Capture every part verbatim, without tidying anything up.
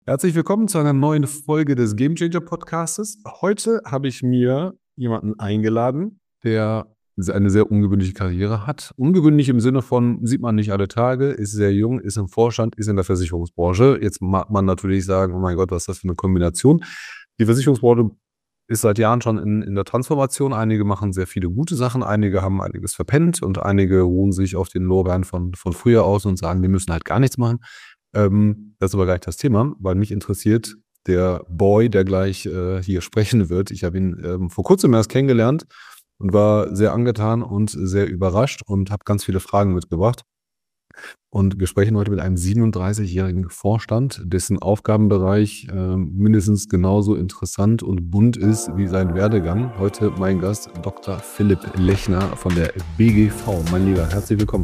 Herzlich willkommen zu einer neuen Folge des Game Changer Podcastes. Heute habe ich mir jemanden eingeladen, der eine sehr ungewöhnliche Karriere hat. Ungewöhnlich im Sinne von, sieht man nicht alle Tage, ist sehr jung, ist im Vorstand, ist in der Versicherungsbranche. Jetzt mag man natürlich sagen, oh mein Gott, was ist das für eine Kombination? Die Versicherungsbranche ist seit Jahren schon in, in der Transformation. Einige machen sehr viele gute Sachen, einige haben einiges verpennt und einige ruhen sich auf den Lorbeeren von, von früher aus und sagen, wir müssen halt gar nichts machen. Ähm, das ist aber gar nicht das Thema, weil mich interessiert der Boy, der gleich äh, hier sprechen wird. Ich habe ihn ähm, vor kurzem erst kennengelernt und war sehr angetan und sehr überrascht und habe ganz viele Fragen mitgebracht. Und wir sprechen heute mit einem siebenunddreißigjährigen Vorstand, dessen Aufgabenbereich äh, mindestens genauso interessant und bunt ist wie sein Werdegang. Heute mein Gast, Doktor Philipp Lechner von der B G V. Mein Lieber, herzlich willkommen.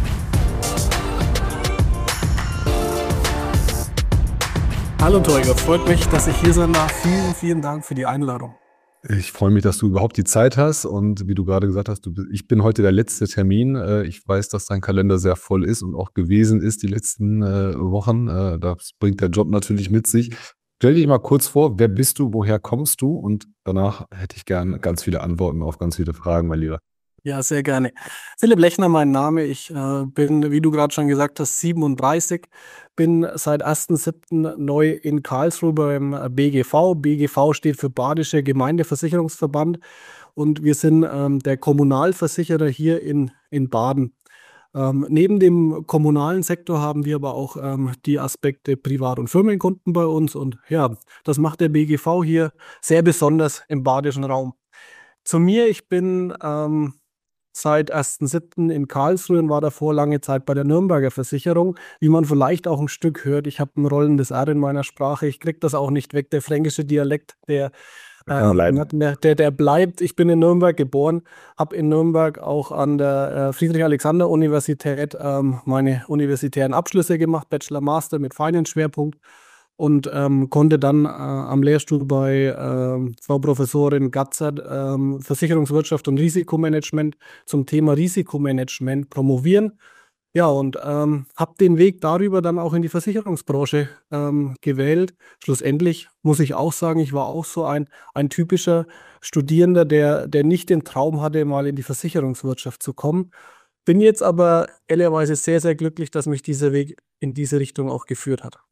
Hallo Torge, freut mich, dass ich hier sein darf. Vielen, vielen Dank für die Einladung. Ich freue mich, dass du überhaupt die Zeit hast und wie du gerade gesagt hast, du, ich bin heute der letzte Termin. Ich weiß, dass dein Kalender sehr voll ist und auch gewesen ist die letzten äh, Wochen. Äh, das bringt der Job natürlich mit sich. Stell dich mal kurz vor, wer bist du, woher kommst du? Und danach hätte ich gern ganz viele Antworten auf ganz viele Fragen, mein Lieber. Ja, sehr gerne. Philipp Lechner, mein Name. Ich äh, bin, wie du gerade schon gesagt hast, siebenunddreißig. Bin seit ersten siebten neu in Karlsruhe beim B G V. B G V steht für Badischer Gemeindeversicherungsverband und wir sind ähm, der Kommunalversicherer hier in, in Baden. Ähm, neben dem kommunalen Sektor haben wir aber auch ähm, die Aspekte Privat- und Firmenkunden bei uns und ja, das macht der B G V hier sehr besonders im badischen Raum. Zu mir, ich bin ähm, seit ersten siebten in Karlsruhe und war davor lange Zeit bei der Nürnberger Versicherung. Wie man vielleicht auch ein Stück hört, ich habe ein rollendes R in meiner Sprache. Ich kriege das auch nicht weg. Der fränkische Dialekt, der, Kann er äh, leiden. nicht mehr- der, der bleibt. Ich bin in Nürnberg geboren, habe in Nürnberg auch an der äh, Friedrich-Alexander-Universität ähm, meine universitären Abschlüsse gemacht, Bachelor, Master mit Finance-Schwerpunkt und ähm, konnte dann äh, am Lehrstuhl bei ähm, Frau Professorin Gatzert ähm, Versicherungswirtschaft und Risikomanagement zum Thema Risikomanagement promovieren. Ja, und ähm, habe den Weg darüber dann auch in die Versicherungsbranche ähm, gewählt. Schlussendlich muss ich auch sagen, ich war auch so ein, ein typischer Studierender, der, der nicht den Traum hatte, mal in die Versicherungswirtschaft zu kommen. Bin jetzt aber ehrlicherweise sehr, sehr glücklich, dass mich dieser Weg in diese Richtung auch geführt hat.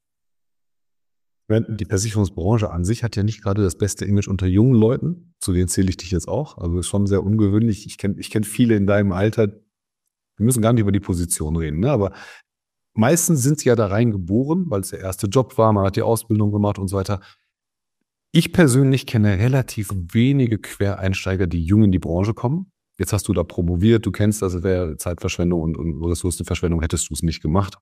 Die Versicherungsbranche an sich hat ja nicht gerade das beste Image unter jungen Leuten. Zu denen zähle ich dich jetzt auch. Also ist schon sehr ungewöhnlich. Ich kenne ich kenn viele in deinem Alter. Wir müssen gar nicht über die Position reden, ne? Aber meistens sind sie ja da reingeboren, weil es der erste Job war, man hat die Ausbildung gemacht und so weiter. Ich persönlich kenne relativ wenige Quereinsteiger, die jung in die Branche kommen. Jetzt hast du da promoviert, du kennst das, wäre Zeitverschwendung und, und Ressourcenverschwendung, hättest du es nicht gemacht.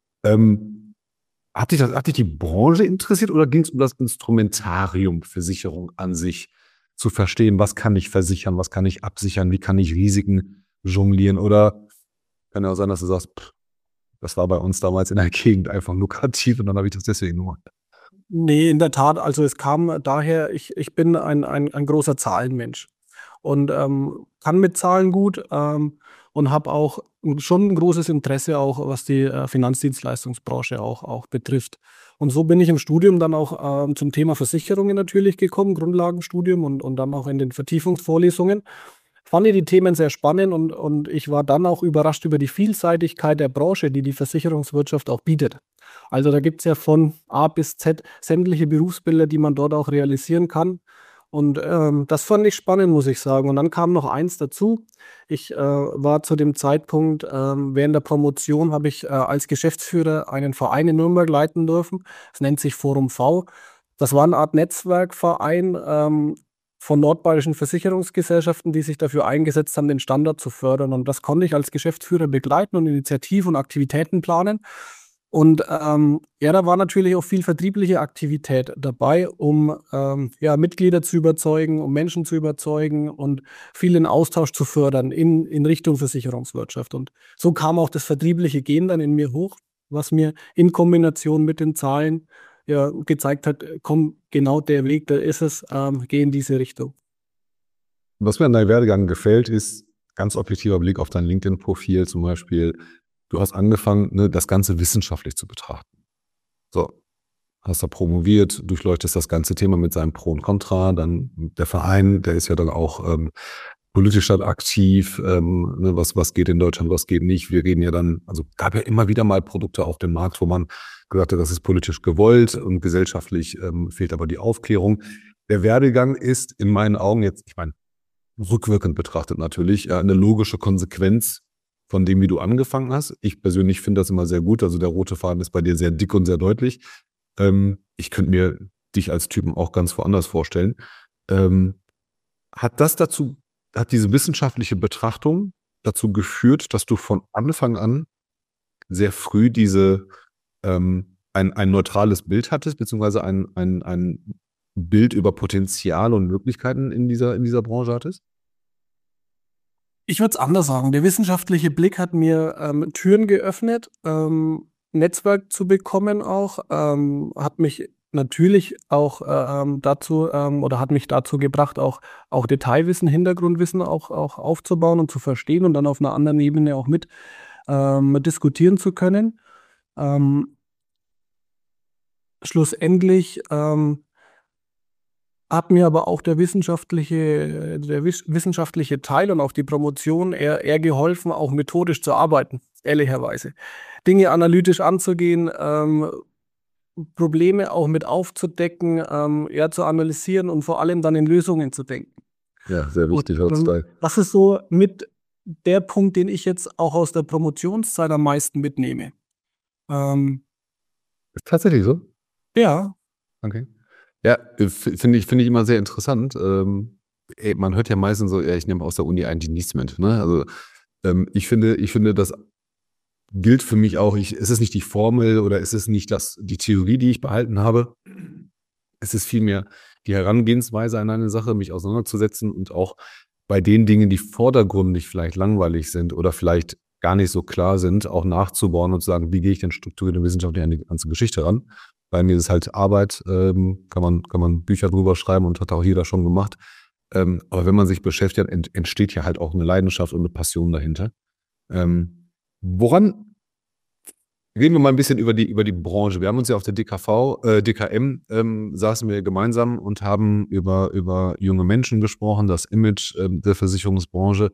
Ähm, hat dich das, hat dich die Branche interessiert oder ging es um das Instrumentarium Versicherung an sich? Zu verstehen, was kann ich versichern, was kann ich absichern, wie kann ich Risiken jonglieren? Oder kann ja auch sein, dass du sagst, pff, das war bei uns damals in der Gegend einfach lukrativ und dann habe ich das deswegen gemacht. Nee, in der Tat. Also es kam daher, ich, ich bin ein, ein, ein großer Zahlenmensch und ähm, kann mit Zahlen gut ähm, und habe auch schon ein großes Interesse auch, was die äh, Finanzdienstleistungsbranche auch, auch betrifft. Und so bin ich im Studium dann auch ähm, zum Thema Versicherungen natürlich gekommen, Grundlagenstudium und, und dann auch in den Vertiefungsvorlesungen. Fand ich die Themen sehr spannend und, und ich war dann auch überrascht über die Vielseitigkeit der Branche, die die Versicherungswirtschaft auch bietet. Also da gibt es ja von A bis Z sämtliche Berufsbilder, die man dort auch realisieren kann. Und ähm, das fand ich spannend, muss ich sagen. Und dann kam noch eins dazu. Ich äh, war zu dem Zeitpunkt, ähm, während der Promotion habe ich äh, als Geschäftsführer einen Verein in Nürnberg leiten dürfen. Es nennt sich Forum V. Das war eine Art Netzwerkverein ähm, von nordbayerischen Versicherungsgesellschaften, die sich dafür eingesetzt haben, den Standard zu fördern. Und das konnte ich als Geschäftsführer begleiten und Initiativen und Aktivitäten planen. Und ähm, ja, da war natürlich auch viel vertriebliche Aktivität dabei, um ähm, ja, Mitglieder zu überzeugen, um Menschen zu überzeugen und viel in Austausch zu fördern in, in Richtung Versicherungswirtschaft. Und so kam auch das vertriebliche Gen dann in mir hoch, was mir in Kombination mit den Zahlen ja, gezeigt hat, komm, genau der Weg, da ist es, ähm, geh in diese Richtung. Was mir an deinem Werdegang gefällt, ist ganz objektiver Blick auf dein LinkedIn-Profil zum Beispiel. Du hast angefangen, ne, das Ganze wissenschaftlich zu betrachten. So, hast da promoviert, durchleuchtest das ganze Thema mit seinem Pro und Contra, dann der Verein, der ist ja dann auch ähm, politisch dann aktiv, ähm, ne, was, was geht in Deutschland, was geht nicht. Wir reden ja dann, also gab ja immer wieder mal Produkte auf dem Markt, wo man gesagt hat, das ist politisch gewollt und gesellschaftlich ähm, fehlt aber die Aufklärung. Der Werdegang ist in meinen Augen jetzt, ich meine, rückwirkend betrachtet natürlich, äh, eine logische Konsequenz von dem, wie du angefangen hast. Ich persönlich finde das immer sehr gut. Also der rote Faden ist bei dir sehr dick und sehr deutlich. Ähm, ich könnte mir dich als Typen auch ganz woanders vorstellen. Ähm, hat das dazu, hat diese wissenschaftliche Betrachtung dazu geführt, dass du von Anfang an sehr früh diese ähm, ein, ein neutrales Bild hattest, beziehungsweise ein, ein, ein Bild über Potenzial und Möglichkeiten in dieser, in dieser Branche hattest? Ich würde es anders sagen. Der wissenschaftliche Blick hat mir ähm, Türen geöffnet, ähm, Netzwerk zu bekommen auch, ähm, hat mich natürlich auch äh, ähm, dazu ähm, oder hat mich dazu gebracht, auch, auch Detailwissen, Hintergrundwissen auch, auch aufzubauen und zu verstehen und dann auf einer anderen Ebene auch mit ähm, diskutieren zu können. Ähm, schlussendlich ähm, hat mir aber auch der wissenschaftliche, der wiss- wissenschaftliche Teil und auch die Promotion eher, eher geholfen, auch methodisch zu arbeiten, ehrlicherweise. Dinge analytisch anzugehen, ähm, Probleme auch mit aufzudecken, ähm, eher zu analysieren und vor allem dann in Lösungen zu denken. Ja, sehr Und wichtig ähm, heutzutage. das ist so mit der Punkt, den ich jetzt auch aus der Promotionszeit am meisten mitnehme. Ähm, Ist tatsächlich so? ja, Okay. Ja, äh, f- finde ich, finde ich immer sehr interessant. Ähm, ey, man hört ja meistens so, ja, ich nehme aus der Uni eigentlich nichts mit. Ne? Also ähm, ich finde, ich finde, das gilt für mich auch. Ich, es ist nicht die Formel oder es ist nicht das, die Theorie, die ich behalten habe. Es ist vielmehr die Herangehensweise an eine Sache, mich auseinanderzusetzen und auch bei den Dingen, die vordergründig vielleicht langweilig sind oder vielleicht gar nicht so klar sind, auch nachzubauen und zu sagen, wie gehe ich denn strukturiert und wissenschaftlich an die ganze Geschichte ran. Bei mir ist es halt Arbeit, ähm, kann man, kann man Bücher drüber schreiben und hat auch jeder schon gemacht. Ähm, aber wenn man sich beschäftigt, ent, entsteht ja halt auch eine Leidenschaft und eine Passion dahinter. Ähm, woran Reden wir mal ein bisschen über die, über die Branche. Wir haben uns ja auf der D K V, äh, D K M, ähm, saßen wir gemeinsam und haben über, über junge Menschen gesprochen, das Image ähm, der Versicherungsbranche.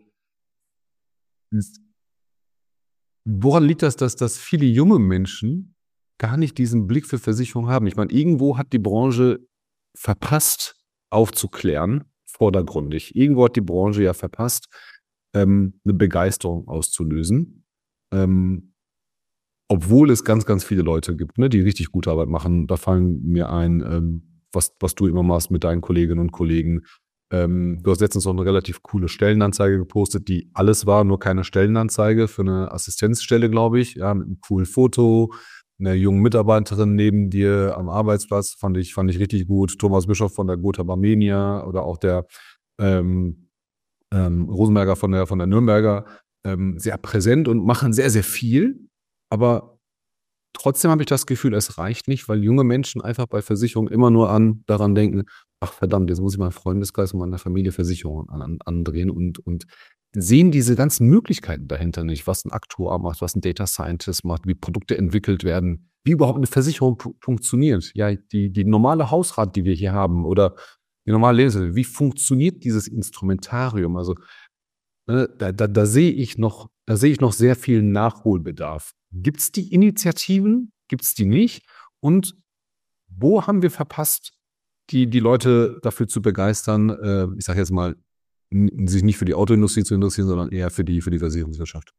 Woran liegt das, dass, dass viele junge Menschen gar nicht diesen Blick für Versicherung haben? Ich meine, irgendwo hat die Branche verpasst, aufzuklären, vordergründig. Irgendwo hat die Branche ja verpasst, ähm, eine Begeisterung auszulösen. Ähm, Obwohl es ganz, ganz viele Leute gibt, ne, die richtig gute Arbeit machen. Da fallen mir ein, ähm, was, was du immer machst mit deinen Kolleginnen und Kollegen. Ähm, du hast letztens noch eine relativ coole Stellenanzeige gepostet, die alles war, nur keine Stellenanzeige für eine Assistenzstelle, glaube ich. Ja, mit einem coolen Foto, einer jungen Mitarbeiterin neben dir am Arbeitsplatz, fand ich, fand ich richtig gut. Thomas Bischof von der Gotha Barmenia oder auch der ähm, ähm, Rosenberger von der, von der Nürnberger, ähm, sehr präsent und machen sehr, sehr viel. Aber trotzdem habe ich das Gefühl, es reicht nicht, weil junge Menschen einfach bei Versicherungen immer nur an, daran denken, ach verdammt, jetzt muss ich meinen Freundeskreis und meiner Familie Versicherungen an, an, andrehen und, und sehen diese ganzen Möglichkeiten dahinter nicht, was ein Aktuar macht, was ein Data Scientist macht, wie Produkte entwickelt werden, wie überhaupt eine Versicherung fu- funktioniert. Ja, die, die normale Hausrat, die wir hier haben oder die normale Lebensmittel, wie funktioniert dieses Instrumentarium? Also Ne, da, da, da sehe ich noch, da sehe ich noch sehr viel Nachholbedarf. Gibt es die Initiativen? Gibt es die nicht? Und wo haben wir verpasst, die, die Leute dafür zu begeistern, äh, ich sage jetzt mal, n- sich nicht für die Autoindustrie zu interessieren, sondern eher für die, für die Versicherungswirtschaft?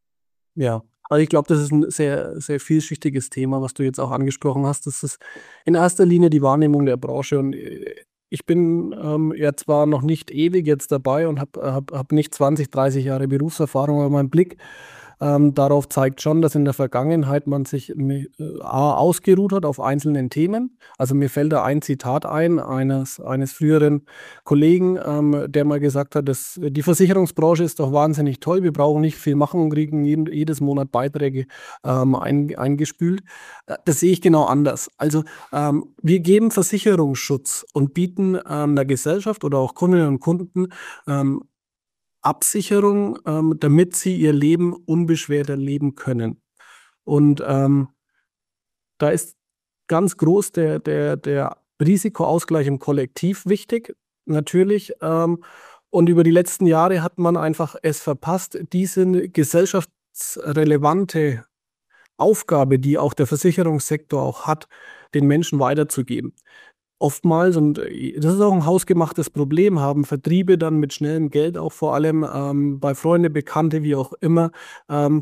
ja. Also ich glaube, das ist ein sehr, sehr vielschichtiges Thema, was du jetzt auch angesprochen hast. Das ist in erster Linie die Wahrnehmung der Branche. Und äh, ich bin ähm, ja zwar noch nicht ewig jetzt dabei und habe hab, hab nicht zwanzig, dreißig Jahre Berufserfahrung, aber mein Blick ähm, darauf zeigt schon, dass in der Vergangenheit man sich äh, A, ausgeruht hat auf einzelnen Themen. Also mir fällt da ein Zitat ein eines, eines früheren Kollegen, ähm, der mal gesagt hat, dass die Versicherungsbranche ist doch wahnsinnig toll, wir brauchen nicht viel machen und kriegen jeden, jedes Monat Beiträge ähm, ein, eingespült. Äh, Das sehe ich genau anders. Also ähm, wir geben Versicherungsschutz und bieten ähm, der Gesellschaft oder auch Kundinnen und Kunden ähm, Absicherung, ähm, damit sie ihr Leben unbeschwerter leben können. Und ähm, da ist ganz groß der, der, der Risikoausgleich im Kollektiv wichtig, natürlich. Ähm, und über die letzten Jahre hat man einfach es verpasst, diese gesellschaftsrelevante Aufgabe, die auch der Versicherungssektor auch hat, den Menschen weiterzugeben. Oftmals, und äh, das ist auch ein hausgemachtes Problem, haben Vertriebe dann mit schnellem Geld auch vor allem ähm, bei Freunde, Bekannte, wie auch immer, ähm,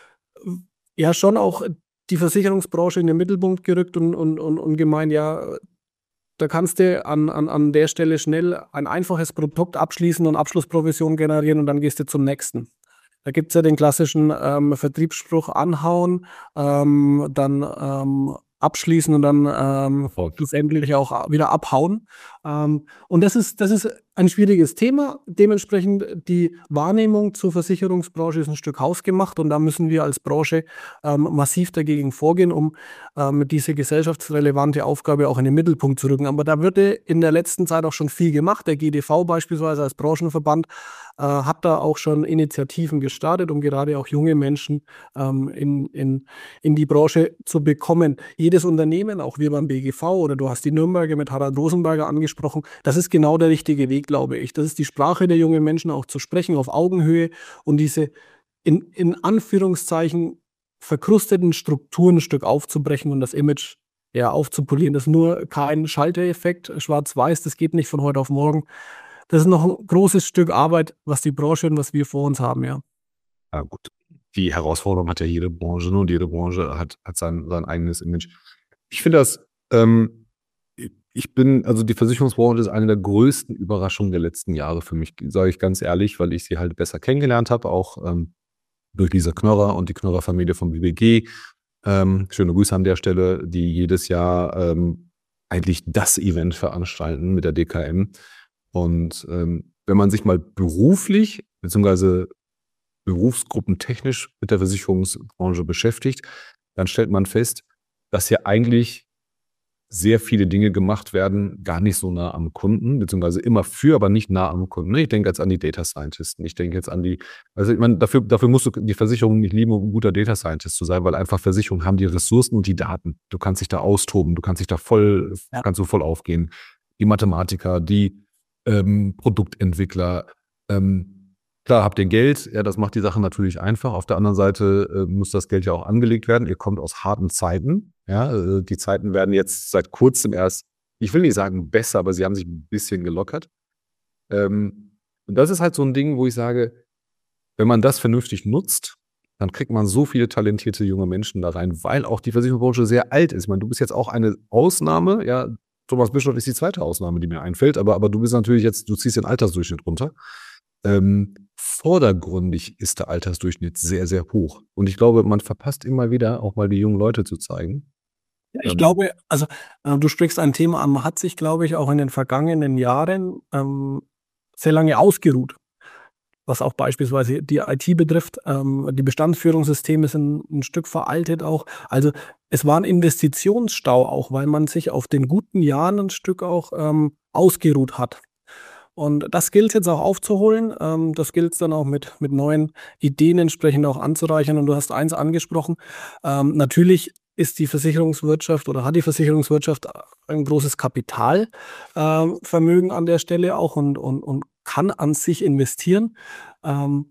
ja schon auch die Versicherungsbranche in den Mittelpunkt gerückt und, und, und, und gemeint, ja, da kannst du an, an, an der Stelle schnell ein einfaches Produkt abschließen und Abschlussprovision generieren und dann gehst du zum nächsten. Da gibt es ja den klassischen ähm, Vertriebsspruch anhauen, ähm, dann ähm, abschließen und dann ähm, schlussendlich auch wieder abhauen. Ähm, und das ist, das ist ein schwieriges Thema. Dementsprechend die Wahrnehmung zur Versicherungsbranche ist ein Stück hausgemacht und da müssen wir als Branche ähm, massiv dagegen vorgehen, um ähm, diese gesellschaftsrelevante Aufgabe auch in den Mittelpunkt zu rücken. Aber da würde in der letzten Zeit auch schon viel gemacht. Der G D V beispielsweise als Branchenverband äh, hat da auch schon Initiativen gestartet, um gerade auch junge Menschen ähm, in, in, in die Branche zu bekommen. Jedes Unternehmen, auch wir beim B G V oder du hast die Nürnberger mit Harald Rosenberger angesprochen, das ist genau der richtige Weg, glaube ich. Das ist die Sprache der jungen Menschen auch zu sprechen auf Augenhöhe und diese in, in Anführungszeichen verkrusteten Strukturen ein Stück aufzubrechen und das Image ja, aufzupolieren. Das ist nur kein Schaltereffekt, schwarz-weiß, das geht nicht von heute auf morgen. Das ist noch ein großes Stück Arbeit, was die Branche und was wir vor uns haben, ja. Ja, gut. Die Herausforderung hat ja jede Branche, ne? Und jede Branche hat, hat sein, sein eigenes Image. Ich finde das, ähm, ich bin, also die Versicherungsbranche ist eine der größten Überraschungen der letzten Jahre für mich, sage ich ganz ehrlich, weil ich sie halt besser kennengelernt habe, auch ähm, durch Lisa Knörrer und die Knörrer-Familie vom B B G. Ähm, schöne Grüße an der Stelle, die jedes Jahr ähm, eigentlich das Event veranstalten mit der D K M. Und ähm, wenn man sich mal beruflich bzw. berufsgruppentechnisch mit der Versicherungsbranche beschäftigt, dann stellt man fest, dass hier eigentlich sehr viele Dinge gemacht werden, gar nicht so nah am Kunden, beziehungsweise immer für, aber nicht nah am Kunden. Ich denke jetzt an die Data Scientisten. Ich denke jetzt an die, also ich meine, dafür, dafür musst du die Versicherung nicht lieben, um ein guter Data Scientist zu sein, weil einfach Versicherungen haben die Ressourcen und die Daten. Du kannst dich da austoben, du kannst dich da voll, ja. kannst du voll aufgehen. Die Mathematiker, die ähm, Produktentwickler, ähm, klar, habt ihr Geld, ja, das macht die Sache natürlich einfach. Auf der anderen Seite äh, muss das Geld ja auch angelegt werden. Ihr kommt aus harten Zeiten. Ja, äh, die Zeiten werden jetzt seit kurzem erst, ich will nicht sagen besser, aber sie haben sich ein bisschen gelockert. Ähm, und das ist halt so ein Ding, wo ich sage, wenn man das vernünftig nutzt, dann kriegt man so viele talentierte junge Menschen da rein, weil auch die Versicherungsbranche sehr alt ist. Ich meine, du bist jetzt auch eine Ausnahme, ja, Thomas Bischof ist die zweite Ausnahme, die mir einfällt, aber, aber du bist natürlich jetzt, du ziehst den Altersdurchschnitt runter. Ähm, vordergründig ist der Altersdurchschnitt sehr, sehr hoch. Und ich glaube, man verpasst immer wieder, auch mal die jungen Leute zu zeigen. Ja, ich ähm, glaube, also äh, du sprichst ein Thema an, man hat sich, glaube ich, auch in den vergangenen Jahren ähm, sehr lange ausgeruht, was auch beispielsweise die I T betrifft. Ähm, die Bestandsführungssysteme sind ein Stück veraltet auch. Also es war ein Investitionsstau auch, weil man sich auf den guten Jahren ein Stück auch ähm, ausgeruht hat. Und das gilt es jetzt auch aufzuholen. Ähm, das gilt es dann auch mit, mit neuen Ideen entsprechend auch anzureichern. Und du hast eins angesprochen. Ähm, natürlich ist die Versicherungswirtschaft oder hat die Versicherungswirtschaft ein großes Kapitalvermögen ähm, an der Stelle auch und, und, und kann an sich investieren. Ähm,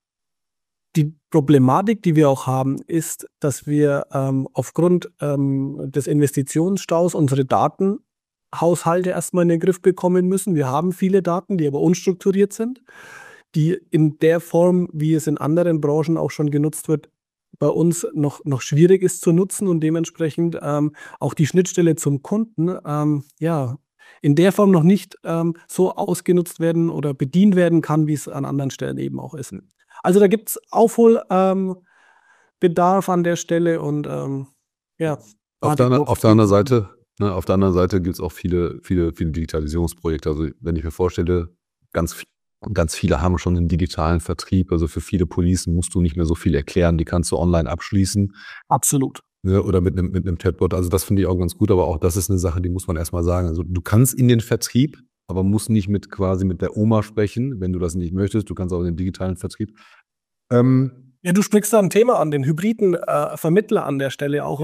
die Problematik, die wir auch haben, ist, dass wir ähm, aufgrund ähm, des Investitionsstaus unsere Daten Haushalte erstmal in den Griff bekommen müssen. Wir haben viele Daten, die aber unstrukturiert sind, die in der Form, wie es in anderen Branchen auch schon genutzt wird, bei uns noch, noch schwierig ist zu nutzen und dementsprechend ähm, auch die Schnittstelle zum Kunden ähm, ja, in der Form noch nicht ähm, so ausgenutzt werden oder bedient werden kann, wie es an anderen Stellen eben auch ist. Also da gibt es Aufholbedarf ähm, an der Stelle und ähm, ja. Auf der, auf der anderen Seite Ne, auf der anderen Seite gibt es auch viele, viele, viele Digitalisierungsprojekte. Also wenn ich mir vorstelle, ganz, ganz viele haben schon einen digitalen Vertrieb. Also für viele Policen musst du nicht mehr so viel erklären. Die kannst du online abschließen. Absolut. Ne, oder mit einem, mit einem Chatbot. Also das finde ich auch ganz gut. Aber auch das ist eine Sache, die muss man erstmal sagen. Also du kannst in den Vertrieb, aber musst nicht mit quasi mit der Oma sprechen, wenn du das nicht möchtest. Du kannst auch in den digitalen Vertrieb. Ähm, ja, du sprichst da ein Thema an, den hybriden äh, Vermittler an der Stelle auch. Ja.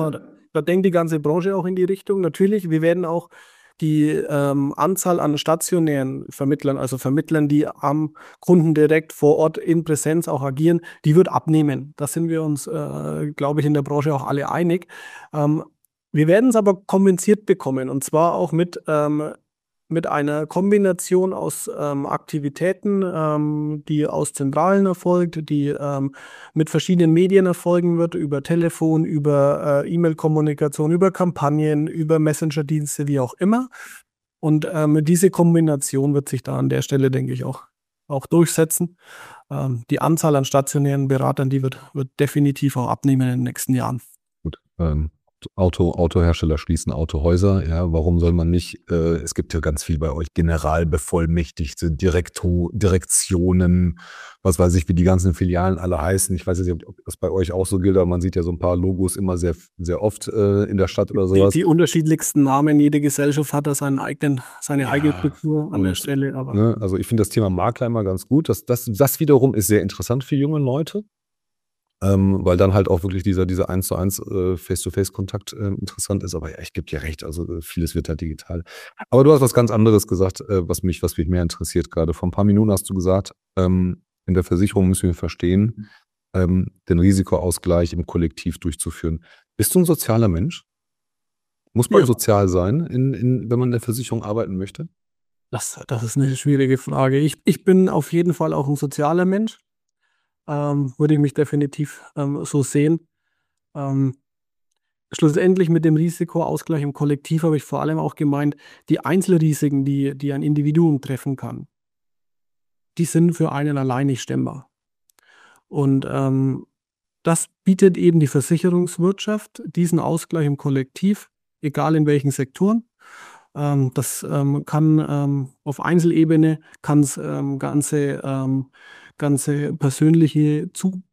da denkt die ganze Branche auch in die Richtung. Natürlich, wir werden auch die ähm, Anzahl an stationären Vermittlern, also Vermittlern, die am Kunden direkt vor Ort in Präsenz auch agieren, die wird abnehmen. Da sind wir uns, äh, glaube ich, in der Branche auch alle einig. Ähm, wir werden es aber kompensiert bekommen, und zwar auch mit, ähm, mit einer Kombination aus ähm, Aktivitäten, ähm, die aus Zentralen erfolgt, die ähm, mit verschiedenen Medien erfolgen wird, über Telefon, über äh, E-Mail-Kommunikation, über Kampagnen, über Messenger-Dienste, wie auch immer. Und ähm, diese Kombination wird sich da an der Stelle, denke ich, auch, auch durchsetzen. Ähm, die Anzahl an stationären Beratern, die wird, wird definitiv auch abnehmen in den nächsten Jahren. Gut. Ähm, Auto, Autohersteller schließen Autohäuser. Ja, warum soll man nicht? Äh, es gibt ja ganz viel bei euch. Generalbevollmächtigte, Direkto, Direktionen, was weiß ich, wie die ganzen Filialen alle heißen. Ich weiß jetzt nicht, ob das bei euch auch so gilt, aber man sieht ja so ein paar Logos immer sehr, sehr oft äh, in der Stadt oder Die, sowas. die unterschiedlichsten Namen, jede Gesellschaft hat da seinen eigenen, seine eigene Ja, Kultur an der und, Stelle. Aber ne, also ich finde das Thema Makler immer ganz gut. Das, das, das wiederum ist sehr interessant für junge Leute. Ähm, weil dann halt auch wirklich dieser, dieser eins zu eins äh, Face-to-Face-Kontakt äh, interessant ist. Aber ja, ich gebe dir recht, also äh, vieles wird halt digital. Aber du hast was ganz anderes gesagt, äh, was mich, was mich mehr interessiert gerade. Vor ein paar Minuten hast du gesagt, ähm, in der Versicherung müssen wir verstehen, ähm, den Risikoausgleich im Kollektiv durchzuführen. Bist du ein sozialer Mensch? Muss man ja, sozial sein, in, in, wenn man in der Versicherung arbeiten möchte? das, das ist eine schwierige Frage. Ich, ich bin auf jeden Fall auch ein sozialer Mensch. Ähm, würde ich mich definitiv ähm, so sehen. Ähm, schlussendlich mit dem Risikoausgleich im Kollektiv habe ich vor allem auch gemeint, die Einzelrisiken, die, die ein Individuum treffen kann, die sind für einen allein nicht stemmbar. Und ähm, das bietet eben die Versicherungswirtschaft, diesen Ausgleich im Kollektiv, egal in welchen Sektoren. Ähm, das ähm, kann ähm, auf Einzelebene, kann es ähm, ganze, ähm, ganze persönliche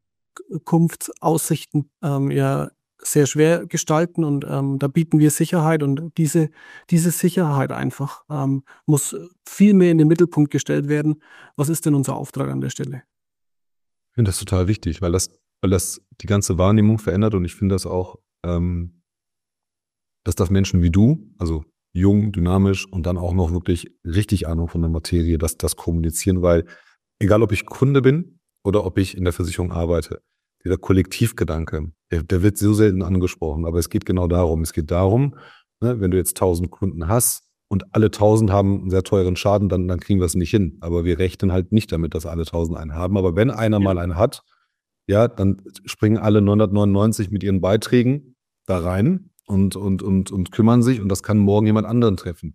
Zukunftsaussichten ähm, ja sehr schwer gestalten, und ähm, da bieten wir Sicherheit, und diese, diese Sicherheit einfach ähm, muss viel mehr in den Mittelpunkt gestellt werden. Was ist denn unser Auftrag an der Stelle? Ich finde das total wichtig, weil das, weil das die ganze Wahrnehmung verändert und ich finde das auch, ähm, dass das Menschen wie du, also jung, dynamisch und dann auch noch wirklich richtig Ahnung von der Materie, dass das kommunizieren, weil egal ob ich Kunde bin oder ob ich in der Versicherung arbeite, dieser Kollektivgedanke, der, der wird so selten angesprochen, aber es geht genau darum. Es geht darum, ne, wenn du jetzt tausend Kunden hast und alle tausend haben einen sehr teuren Schaden, dann, dann kriegen wir es nicht hin. Aber wir rechnen halt nicht damit, dass alle tausend einen haben. Aber wenn einer Ja. mal einen hat, ja, dann springen alle neunhundertneunundneunzig mit ihren Beiträgen da rein und, und, und, und kümmern sich und das kann morgen jemand anderen treffen.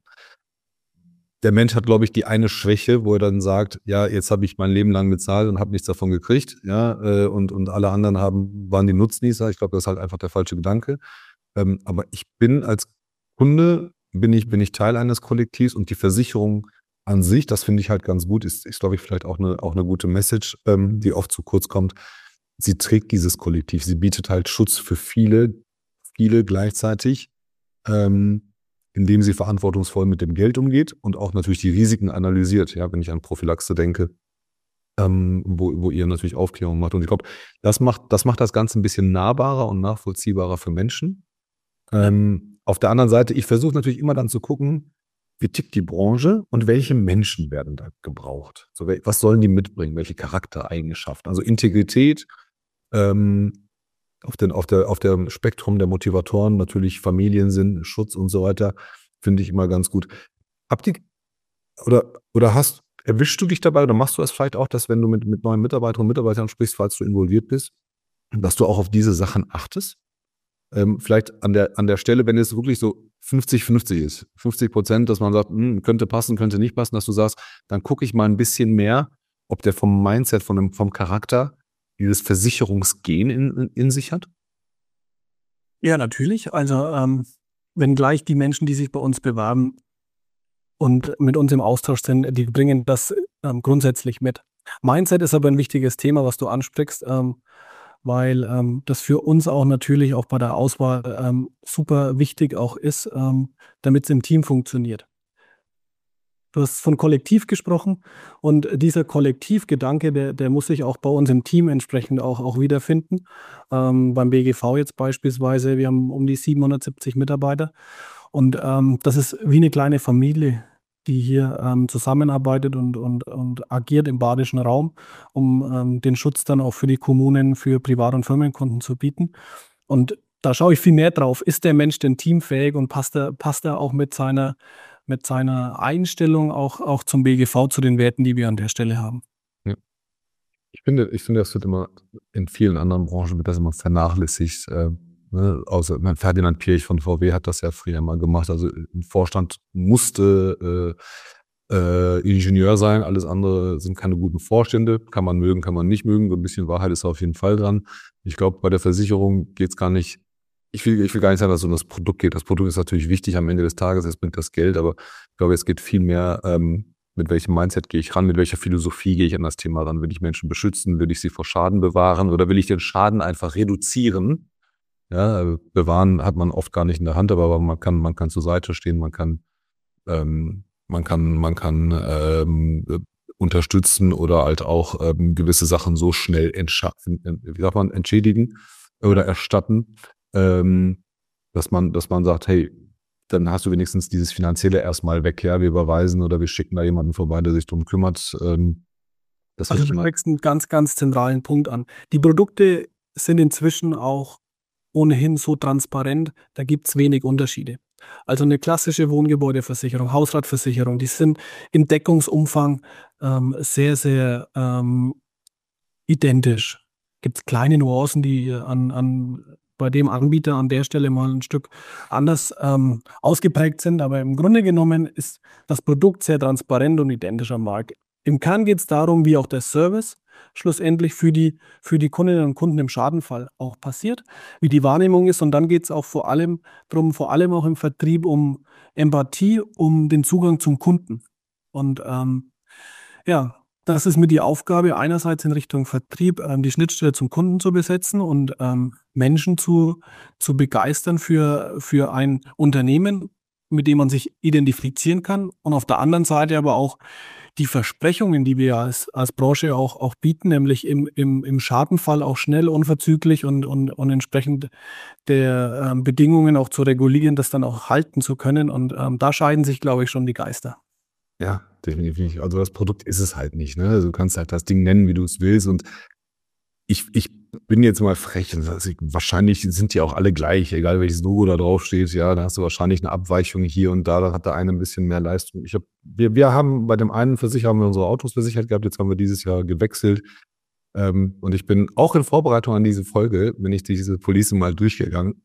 Der Mensch hat, glaube ich, die eine Schwäche, wo er dann sagt, ja, jetzt habe ich mein Leben lang bezahlt und habe nichts davon gekriegt, ja, äh, und, und alle anderen haben, waren die Nutznießer. Ich glaube, das ist halt einfach der falsche Gedanke. Ähm, aber ich bin als Kunde, bin ich, bin ich Teil eines Kollektivs und die Versicherung an sich, das finde ich halt ganz gut, ist, ist glaube ich, vielleicht auch eine, auch eine gute Message, ähm, die oft zu kurz kommt. Sie trägt dieses Kollektiv, sie bietet halt Schutz für viele, viele gleichzeitig, ähm, indem sie verantwortungsvoll mit dem Geld umgeht und auch natürlich die Risiken analysiert. Ja, wenn ich an Prophylaxe denke, ähm, wo, wo ihr natürlich Aufklärung macht. Und ich glaube, das macht, das macht das Ganze ein bisschen nahbarer und nachvollziehbarer für Menschen. Ähm, auf der anderen Seite, ich versuche natürlich immer dann zu gucken, wie tickt die Branche und welche Menschen werden da gebraucht? So, wel- was sollen die mitbringen? Welche Charaktereigenschaften? Also Integrität, ähm, auf, den, auf, der, auf dem Spektrum der Motivatoren, natürlich Familiensinn, Schutz und so weiter, finde ich immer ganz gut. Habt ihr, oder, oder hast, erwischst du dich dabei oder machst du es vielleicht auch, dass wenn du mit, mit neuen Mitarbeiterinnen und Mitarbeitern sprichst, falls du involviert bist, dass du auch auf diese Sachen achtest? Ähm, vielleicht an der, an der Stelle, wenn es wirklich so fünfzig fünfzig ist, fünfzig Prozent, dass man sagt, hm, könnte passen, könnte nicht passen, dass du sagst, dann gucke ich mal ein bisschen mehr, ob der vom Mindset, von dem, vom Charakter dieses Versicherungsgen in, in, in sich hat. Ja, natürlich. Also, ähm, wenn gleich die Menschen, die sich bei uns bewerben und mit uns im Austausch sind, die bringen das ähm, grundsätzlich mit. Mindset ist aber ein wichtiges Thema, was du ansprichst, ähm, weil ähm, das für uns auch natürlich auch bei der Auswahl ähm, super wichtig auch ist, ähm, damit es im Team funktioniert. Du hast von Kollektiv gesprochen und dieser Kollektivgedanke, der, der muss sich auch bei uns im Team entsprechend auch, auch wiederfinden. Ähm, beim B G V jetzt beispielsweise, wir haben um die siebenhundertsiebzig Mitarbeiter und ähm, das ist wie eine kleine Familie, die hier ähm, zusammenarbeitet und, und, und agiert im badischen Raum, um ähm, den Schutz dann auch für die Kommunen, für Privat- und Firmenkunden zu bieten. Und da schaue ich viel mehr drauf. Ist der Mensch denn teamfähig und passt er, passt er auch mit seiner, mit seiner Einstellung auch, auch zum B G V, zu den Werten, die wir an der Stelle haben? Ja. Ich finde, ich finde, das wird immer, in vielen anderen Branchen wird das immer vernachlässigt. Äh, ne? Außer mein Ferdinand Pirch von V W hat das ja früher mal gemacht. Also ein Vorstand musste äh, äh, Ingenieur sein, alles andere sind keine guten Vorstände. Kann man mögen, kann man nicht mögen. So ein bisschen Wahrheit ist auf jeden Fall dran. Ich glaube, bei der Versicherung geht es gar nicht. Ich will, ich will gar nicht sagen, dass es um das Produkt geht. Das Produkt ist natürlich wichtig am Ende des Tages, es bringt das Geld, aber ich glaube, es geht viel mehr, ähm, mit welchem Mindset gehe ich ran, mit welcher Philosophie gehe ich an das Thema ran. Will ich Menschen beschützen, will ich sie vor Schaden bewahren oder will ich den Schaden einfach reduzieren? Ja, bewahren hat man oft gar nicht in der Hand, aber man kann, man kann zur Seite stehen, man kann, ähm, man kann, man kann ähm, unterstützen oder halt auch ähm, gewisse Sachen so schnell entschaffen, wie sagt man, entschädigen oder erstatten, ähm, dass man, dass man sagt, hey, dann hast du wenigstens dieses Finanzielle erstmal weg, ja, wir überweisen oder wir schicken da jemanden vorbei, der sich drum kümmert. Ähm, das Also wird du immer, sprichst einen ganz, ganz zentralen Punkt an. Die Produkte sind inzwischen auch ohnehin so transparent, da gibt es wenig Unterschiede. Also eine klassische Wohngebäudeversicherung, Hausratversicherung, die sind im Deckungsumfang ähm, sehr, sehr ähm, identisch. Gibt es kleine Nuancen, die an, an, bei dem Anbieter an der Stelle mal ein Stück anders ähm, ausgeprägt sind, aber im Grunde genommen ist das Produkt sehr transparent und identisch am Markt. Im Kern geht es darum, wie auch der Service schlussendlich für die, für die Kundinnen und Kunden im Schadenfall auch passiert, wie die Wahrnehmung ist. Und dann geht es auch vor allem darum, vor allem auch im Vertrieb, um Empathie, um den Zugang zum Kunden. Und ähm, ja, das ist mir die Aufgabe, einerseits in Richtung Vertrieb ähm, die Schnittstelle zum Kunden zu besetzen und ähm, Menschen zu, zu begeistern für, für ein Unternehmen, mit dem man sich identifizieren kann. Und auf der anderen Seite aber auch die Versprechungen, die wir als, als Branche auch, auch bieten, nämlich im, im, im Schadenfall auch schnell, unverzüglich und, und, und entsprechend der ähm, Bedingungen auch zu regulieren, das dann auch halten zu können. Und ähm, da scheiden sich, glaube ich, schon die Geister. ja, definitiv nicht. Also das Produkt ist es halt nicht, ne? Also du kannst halt das Ding nennen, wie du es willst und ich, ich bin jetzt mal frech. Also ich, wahrscheinlich sind die auch alle gleich, egal welches Logo da drauf steht. Ja, da hast du wahrscheinlich eine Abweichung hier und da. Da hat der eine ein bisschen mehr Leistung. Ich hab, wir, wir haben bei dem einen Versicherer haben wir unsere Autos versichert gehabt. Jetzt haben wir dieses Jahr gewechselt. Ähm, und ich bin auch in Vorbereitung an diese Folge, bin ich diese Police mal durchgegangen.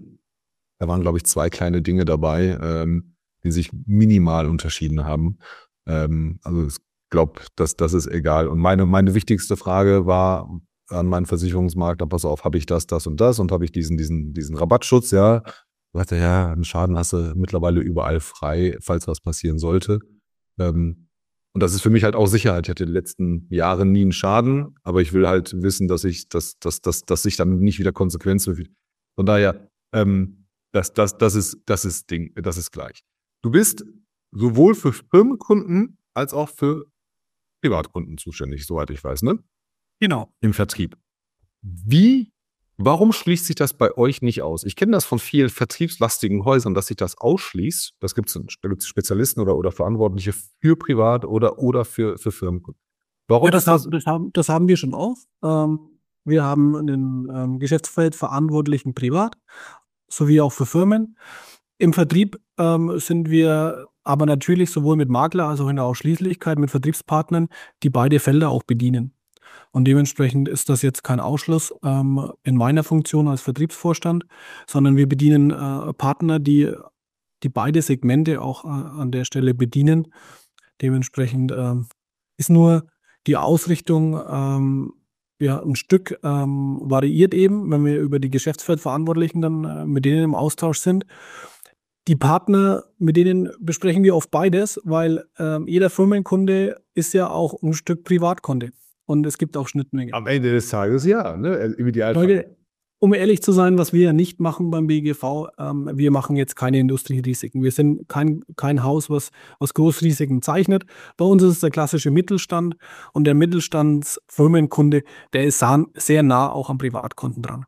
Da waren, glaube ich, zwei kleine Dinge dabei, ähm, die sich minimal unterschieden haben. Ähm, also ich glaube, das, das ist egal. Und meine, meine wichtigste Frage war an meinen Versicherungsmakler, pass auf, habe ich das, das und das und habe ich diesen, diesen, diesen Rabattschutz, ja. Da sagte er, ja, einen Schaden hast du mittlerweile überall frei, falls was passieren sollte. Ähm, und das ist für mich halt auch Sicherheit. Ich hatte in den letzten Jahren nie einen Schaden, aber ich will halt wissen, dass ich, dass, dass, dass, dass ich dann nicht wieder Konsequenzen. Von daher, ähm, das, das, das ist, das ist Ding, das ist gleich. Du bist sowohl für Firmenkunden als auch für Privatkunden zuständig, soweit ich weiß, ne? Genau. Im Vertrieb. Wie, warum schließt sich das bei euch nicht aus? Ich kenne das von vielen vertriebslastigen Häusern, dass sich das ausschließt. Das gibt es Spezialisten oder, oder Verantwortliche für Privat oder, oder für, für Firmenkunden. Warum Ja, das, ist das? haben, das, haben, das haben wir schon auch. Ähm, wir haben einen ähm, Geschäftsfeld Verantwortlichen privat, sowie auch für Firmen. Im Vertrieb ähm, sind wir aber natürlich sowohl mit Makler als auch in der Ausschließlichkeit mit Vertriebspartnern, die beide Felder auch bedienen. Und dementsprechend ist das jetzt kein Ausschluss ähm, in meiner Funktion als Vertriebsvorstand, sondern wir bedienen äh, Partner, die, die beide Segmente auch äh, an der Stelle bedienen. Dementsprechend ähm, ist nur die Ausrichtung ähm, ja, ein Stück ähm, variiert eben, wenn wir über die Geschäftsfeldverantwortlichen dann äh, mit denen im Austausch sind. Die Partner, mit denen besprechen wir oft beides, weil ähm, jeder Firmenkunde ist ja auch ein Stück Privatkunde. Und es gibt auch Schnittmengen. Am Ende des Tages ja, ne? Im Idealfall. Leute, um ehrlich zu sein, was wir ja nicht machen beim B G V, ähm, wir machen jetzt keine Industrierisiken. Wir sind kein, kein Haus, was, was Großrisiken zeichnet. Bei uns ist es der klassische Mittelstand und der Mittelstandsfirmenkunde, der ist sa- sehr nah auch am Privatkunden dran.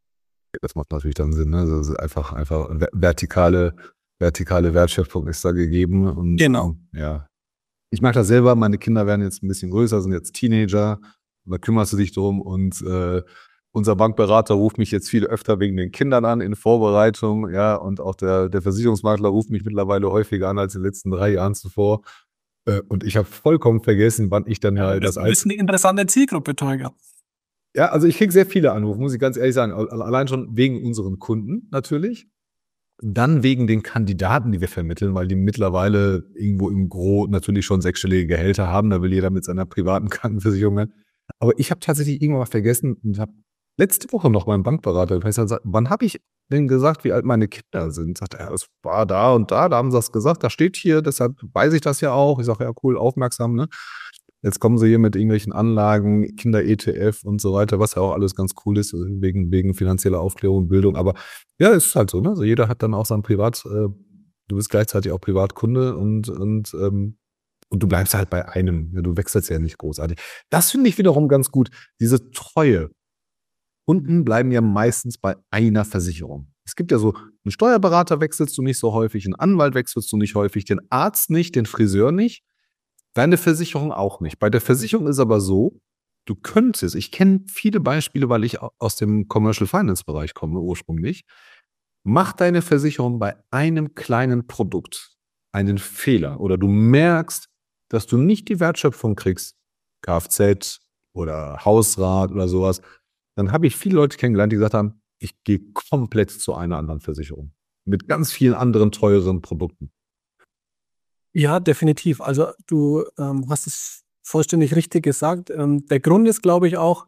Das macht natürlich dann Sinn, ne? Also einfach, einfach ver- vertikale, vertikale Wertschöpfung ist da gegeben. Und Genau. ja, ich mag das selber. Meine Kinder werden jetzt ein bisschen größer, sind jetzt Teenager. Und da kümmerst du dich drum. Und äh, unser Bankberater ruft mich jetzt viel öfter wegen den Kindern an in Vorbereitung. Ja, und auch der, der Versicherungsmakler ruft mich mittlerweile häufiger an als in den letzten drei Jahren zuvor. Äh, und ich habe vollkommen vergessen, wann ich dann halt das Das als ist eine interessante Zielgruppe, Teuger. Ja, also ich kriege sehr viele Anrufe, muss ich ganz ehrlich sagen. Allein schon wegen unseren Kunden natürlich. Dann wegen den Kandidaten, die wir vermitteln, weil die mittlerweile irgendwo im Gros natürlich schon sechsstellige Gehälter haben. Da will jeder mit seiner privaten Krankenversicherung rein. Aber ich habe tatsächlich irgendwann mal vergessen und habe letzte Woche noch meinen Bankberater, ich weiß nicht, wann habe ich denn gesagt, wie alt meine Kinder sind? Sagt er, es war da und da, da haben sie das gesagt, da steht hier, deshalb weiß ich das ja auch. Ich sage, ja cool, aufmerksam, ne? Jetzt kommen sie hier mit irgendwelchen Anlagen, Kinder-E T F und so weiter, was ja auch alles ganz cool ist, wegen, wegen finanzieller Aufklärung und Bildung. Aber ja, es ist halt so, ne? Also jeder hat dann auch sein Privat, äh, du bist gleichzeitig auch Privatkunde und, und, ähm, und du bleibst halt bei einem. Ja, du wechselst ja nicht großartig. Das finde ich wiederum ganz gut. Diese Treue. Kunden bleiben ja meistens bei einer Versicherung. Es gibt ja so, einen Steuerberater wechselst du nicht so häufig, einen Anwalt wechselst du nicht häufig, den Arzt nicht, den Friseur nicht. Deine Versicherung auch nicht. Bei der Versicherung ist aber so, du könntest, ich kenne viele Beispiele, weil ich aus dem Commercial Finance Bereich komme ursprünglich, mach deine Versicherung bei einem kleinen Produkt einen Fehler oder du merkst, dass du nicht die Wertschöpfung kriegst, Kfz oder Hausrat oder sowas, dann habe ich viele Leute kennengelernt, die gesagt haben, ich gehe komplett zu einer anderen Versicherung mit ganz vielen anderen teureren Produkten. Ja, definitiv. Also du ähm, hast es vollständig richtig gesagt. Ähm, der Grund ist, glaube ich, auch,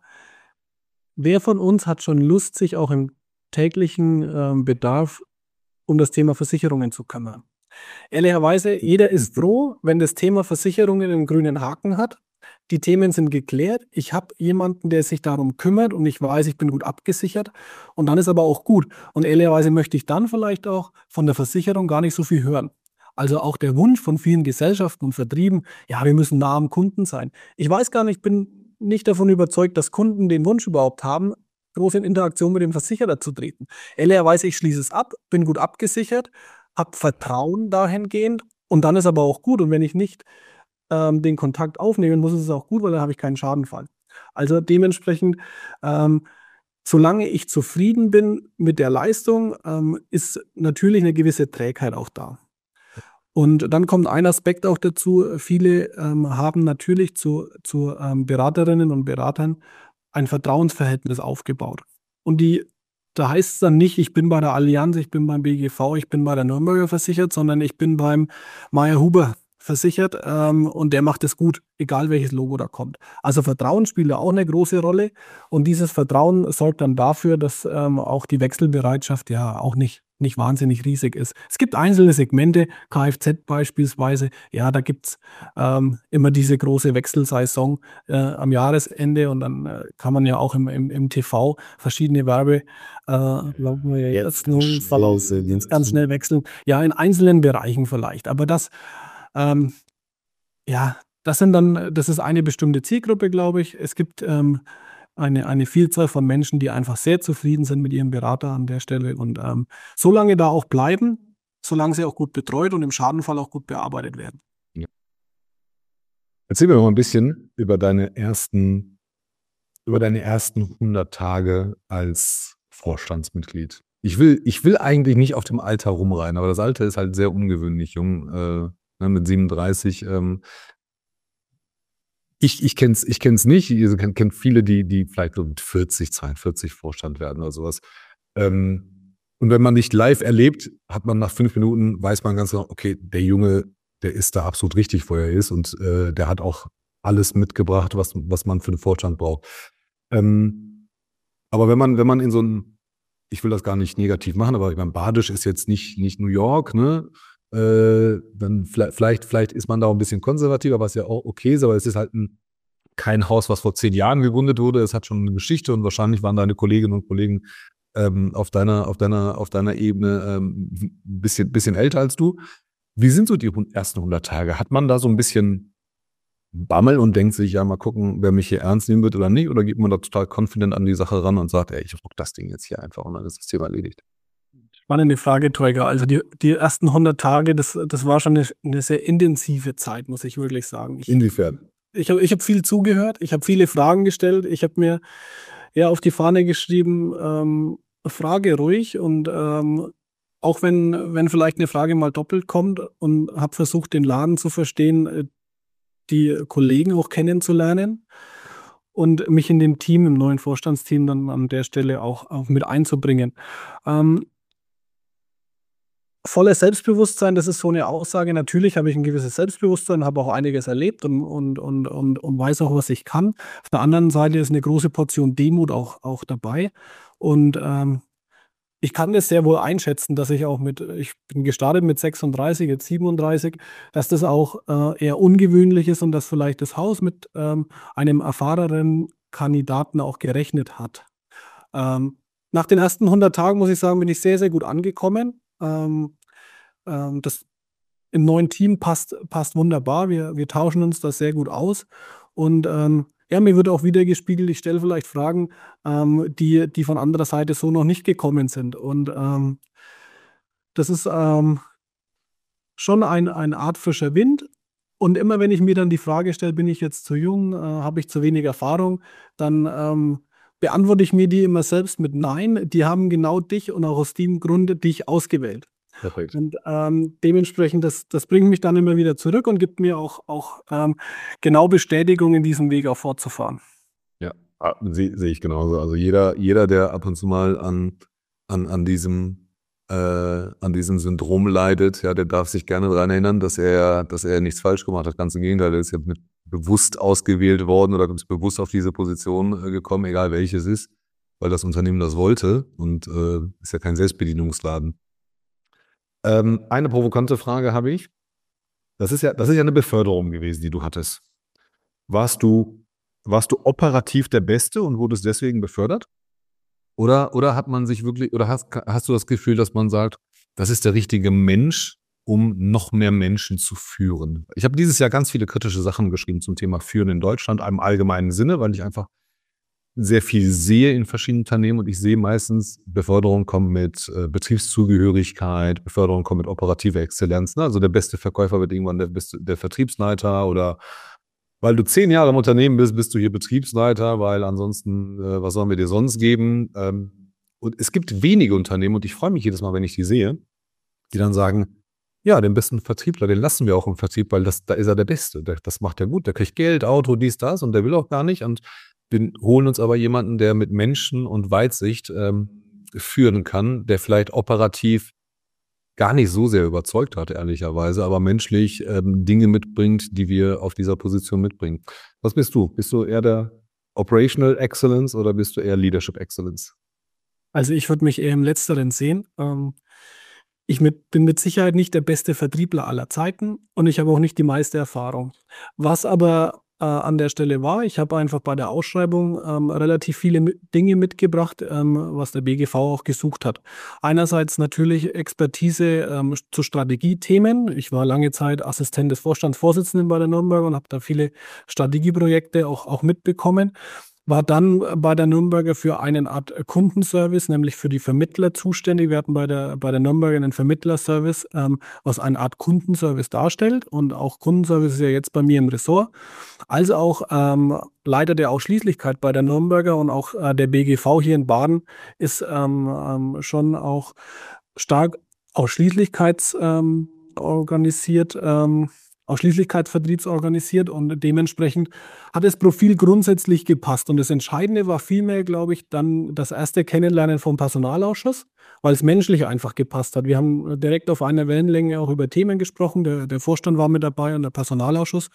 wer von uns hat schon Lust, sich auch im täglichen ähm, Bedarf um das Thema Versicherungen zu kümmern? Ehrlicherweise, jeder ist froh, wenn das Thema Versicherungen einen grünen Haken hat. Die Themen sind geklärt. Ich habe jemanden, der sich darum kümmert und ich weiß, ich bin gut abgesichert. Und dann ist aber auch gut. Und ehrlicherweise möchte ich dann vielleicht auch von der Versicherung gar nicht so viel hören. Also auch der Wunsch von vielen Gesellschaften und Vertrieben, ja, wir müssen nah am Kunden sein. Ich weiß gar nicht, bin nicht davon überzeugt, dass Kunden den Wunsch überhaupt haben, groß in Interaktion mit dem Versicherer zu treten. Ehrlicherweise, ich schließe es ab, bin gut abgesichert, habe Vertrauen dahingehend und dann ist aber auch gut. Und wenn ich nicht ähm, den Kontakt aufnehmen muss, ist es auch gut, weil dann habe ich keinen Schadenfall. Also dementsprechend, ähm, solange ich zufrieden bin mit der Leistung, ähm, ist natürlich eine gewisse Trägheit auch da. Und dann kommt ein Aspekt auch dazu. Viele ähm, haben natürlich zu, zu ähm, Beraterinnen und Beratern ein Vertrauensverhältnis aufgebaut. Und die, da heißt es dann nicht, ich bin bei der Allianz, ich bin beim B G V, ich bin bei der Nürnberger versichert, sondern ich bin beim Meyer-Huber versichert ähm, und der macht es gut, egal welches Logo da kommt. Also Vertrauen spielt da auch eine große Rolle und dieses Vertrauen sorgt dann dafür, dass ähm, auch die Wechselbereitschaft ja auch nicht, nicht wahnsinnig riesig ist. Es gibt einzelne Segmente, Kfz beispielsweise, ja, da gibt es ähm, immer diese große Wechselsaison äh, am Jahresende und dann äh, kann man ja auch im, im, im T V verschiedene Werbe äh, glauben wir jetzt, jetzt nur ganz schnell wechseln. Ja, in einzelnen Bereichen vielleicht, aber das Ähm, ja, das sind dann, das ist eine bestimmte Zielgruppe, glaube ich. Es gibt ähm, eine, eine Vielzahl von Menschen, die einfach sehr zufrieden sind mit ihrem Berater an der Stelle und ähm, so lange da auch bleiben, solange sie auch gut betreut und im Schadenfall auch gut bearbeitet werden. Ja. Erzähl mir mal ein bisschen über deine ersten, über deine ersten hundert Tage als Vorstandsmitglied. Ich will, ich will eigentlich nicht auf dem Alter rumreiten, aber das Alter ist halt sehr ungewöhnlich jung. Äh, mit siebenunddreißig. Ähm, ich ich kenne es ich kenn's nicht. Ich kenne kenn viele, die, die vielleicht so mit vierzig, zweiundvierzig Vorstand werden oder sowas. Ähm, und wenn man nicht live erlebt, hat man nach fünf Minuten, weiß man ganz genau, okay, der Junge, der ist da absolut richtig, wo er ist und äh, der hat auch alles mitgebracht, was, was man für einen Vorstand braucht. Ähm, aber wenn man, wenn man in so ein, ich will das gar nicht negativ machen, aber ich meine, Badisch ist jetzt nicht, nicht New York, ne? Äh, dann vielleicht, vielleicht ist man da auch ein bisschen konservativer, was ja auch okay ist, aber es ist halt ein, kein Haus, was vor zehn Jahren gegründet wurde. Es hat schon eine Geschichte und wahrscheinlich waren deine Kolleginnen und Kollegen ähm, auf deiner, auf deiner, auf deiner Ebene ähm, ein bisschen, bisschen älter als du. Wie sind so die hun- ersten hundert Tage? Hat man da so ein bisschen Bammel und denkt sich, ja, mal gucken, wer mich hier ernst nehmen wird oder nicht? Oder geht man da total confident an die Sache ran und sagt, ey, ich rock das Ding jetzt hier einfach und dann ist das Thema erledigt? Spannende Frage, Teuger. Also die, die ersten hundert Tage, das, das war schon eine, eine sehr intensive Zeit, muss ich wirklich sagen. Ich, Inwiefern? ich habe ich hab viel zugehört, ich habe viele Fragen gestellt, ich habe mir ja auf die Fahne geschrieben, ähm, Frage ruhig und ähm, auch wenn, wenn vielleicht eine Frage mal doppelt kommt und habe versucht, den Laden zu verstehen, äh, die Kollegen auch kennenzulernen und mich in dem Team, im neuen Vorstandsteam dann an der Stelle auch, auch mit einzubringen. Ähm, Volles Selbstbewusstsein, das ist so eine Aussage. Natürlich habe ich ein gewisses Selbstbewusstsein, habe auch einiges erlebt und und und und und weiß auch, was ich kann. Auf der anderen Seite ist eine große Portion Demut auch auch dabei. Und, ähm, ich kann das sehr wohl einschätzen, dass ich auch mit ich bin gestartet mit sechsunddreißig, jetzt siebenunddreißig, dass das auch, äh, eher ungewöhnlich ist und dass vielleicht das Haus mit, ähm, einem erfahreneren Kandidaten auch gerechnet hat. Ähm, Nach den ersten hundert Tagen, muss ich sagen, bin ich sehr, sehr gut angekommen. Ähm, ähm, das im neuen Team passt passt wunderbar. Wir wir tauschen uns da sehr gut aus und, ähm, ja, mir wird auch widergespiegelt, ich stelle vielleicht Fragen, ähm, die die von anderer Seite so noch nicht gekommen sind und, ähm, das ist, ähm, schon ein eine Art frischer Wind und immer wenn ich mir dann die Frage stelle: „Bin ich jetzt zu jung? Äh, habe ich zu wenig Erfahrung?“ Dann, ähm, beantworte ich mir die immer selbst mit „Nein, die haben genau dich und auch aus dem Grunde dich ausgewählt.“ Perfekt. Und, ähm, dementsprechend, das das bringt mich dann immer wieder zurück und gibt mir auch auch, ähm, genau Bestätigung, in diesem Weg auch fortzufahren. Ja, ah, sehe sehe ich genauso. Also jeder, jeder, der ab und zu mal an, an, an diesem, äh, an diesem Syndrom leidet, ja, der darf sich gerne daran erinnern, dass er, dass er nichts falsch gemacht hat. Ganz im Gegenteil, er ist ja mit bewusst ausgewählt worden oder ist bewusst auf diese Position äh, gekommen, egal welches ist, weil das Unternehmen das wollte und äh, ist ja kein Selbstbedienungsladen. Ähm, eine provokante Frage habe ich. Das ist ja, das ist ja eine Beförderung gewesen, die du hattest. Warst du, warst du operativ der Beste und wurdest deswegen befördert? Oder, oder hat man sich wirklich, oder hast, hast du das Gefühl, dass man sagt, das ist der richtige Mensch, um noch mehr Menschen zu führen? Ich habe dieses Jahr ganz viele kritische Sachen geschrieben zum Thema Führen in Deutschland, im allgemeinen Sinne, weil ich einfach sehr viel sehe in verschiedenen Unternehmen und ich sehe meistens, Beförderung kommt mit äh, Betriebszugehörigkeit, Beförderung kommt mit operativer Exzellenz. Ne? Also der beste Verkäufer wird irgendwann der, beste, der Vertriebsleiter oder weil du zehn Jahre im Unternehmen bist, bist du hier Betriebsleiter, weil ansonsten, äh, was sollen wir dir sonst geben? Ähm, und es gibt wenige Unternehmen und ich freue mich jedes Mal, wenn ich die sehe, die dann sagen, ja, den besten Vertriebler, den lassen wir auch im Vertrieb, weil das, da ist er der Beste. Der, das macht er gut, der kriegt Geld, Auto, dies, das und der will auch gar nicht. Und wir holen uns aber jemanden, der mit Menschen und Weitsicht ähm, führen kann, der vielleicht operativ gar nicht so sehr überzeugt hat, ehrlicherweise, aber menschlich ähm, Dinge mitbringt, die wir auf dieser Position mitbringen. Was bist du? Bist du eher der Operational Excellence oder bist du eher Leadership Excellence? Also, ich würde mich eher im Letzteren sehen. Ähm, ich mit bin mit Sicherheit nicht der beste Vertriebler aller Zeiten und ich habe auch nicht die meiste Erfahrung. Was aber, äh, an der Stelle war, ich habe einfach bei der Ausschreibung, ähm, relativ viele mi Dinge mitgebracht, ähm, was der B G V auch gesucht hat. Einerseits natürlich Expertise, ähm, zu Strategiethemen. Ich war lange Zeit Assistent des Vorstandsvorsitzenden bei der Nürnberger und habe da viele Strategieprojekte auch auch mitbekommen. War dann bei der Nürnberger für eine Art äh, Kundenservice, nämlich für die Vermittler zuständig. Wir hatten bei der bei der Nürnberger einen Vermittlerservice, ähm, was eine Art Kundenservice darstellt und auch Kundenservice ist ja jetzt bei mir im Ressort. Als auch, ähm, Leiter der Ausschließlichkeit bei der Nürnberger und auch, äh, der B G V hier in Baden ist, ähm, ähm, schon auch stark ausschließlichkeits ähm, organisiert, ähm, Ausschließlichkeitsvertriebs organisiert und dementsprechend hat das Profil grundsätzlich gepasst. Und das Entscheidende war vielmehr, glaube ich, dann das erste Kennenlernen vom Personalausschuss, weil es menschlich einfach gepasst hat. Wir haben äh, direkt auf einer Wellenlänge auch über Themen gesprochen. Der, der Vorstand war mit dabei und der Personalausschuss.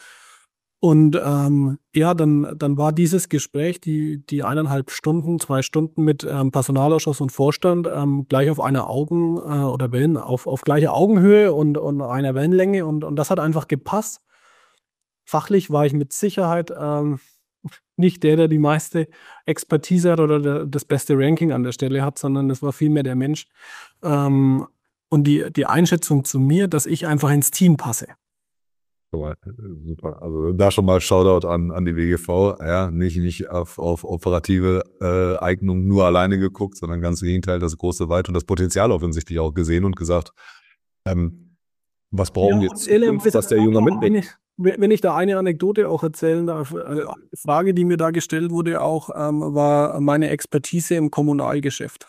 Und ähm, ja, dann, dann war dieses Gespräch, die, die eineinhalb Stunden, zwei Stunden mit ähm, Personalausschuss und Vorstand ähm, gleich auf einer Augen- äh, oder Wellen, auf, auf gleicher Augenhöhe und, und einer Wellenlänge und, und das hat einfach gepasst. Fachlich war ich mit Sicherheit ähm, nicht der, der die meiste Expertise hat oder der, das beste Ranking an der Stelle hat, sondern das war vielmehr der Mensch. Ähm, und die, die Einschätzung zu mir, dass ich einfach ins Team passe. Super. Also da schon mal Shoutout an, an die W G V. Ja, nicht, nicht auf, auf operative äh, Eignung nur alleine geguckt, sondern ganz im Gegenteil, das große Weite und das Potenzial offensichtlich auch gesehen und gesagt, ähm, was brauchen Ja, wir und jetzt, Elim, was der junge Mann eine, denkt. wenn ich da eine Anekdote auch erzählen darf, eine Frage, die mir da gestellt wurde, auch ähm, war meine Expertise im Kommunalgeschäft.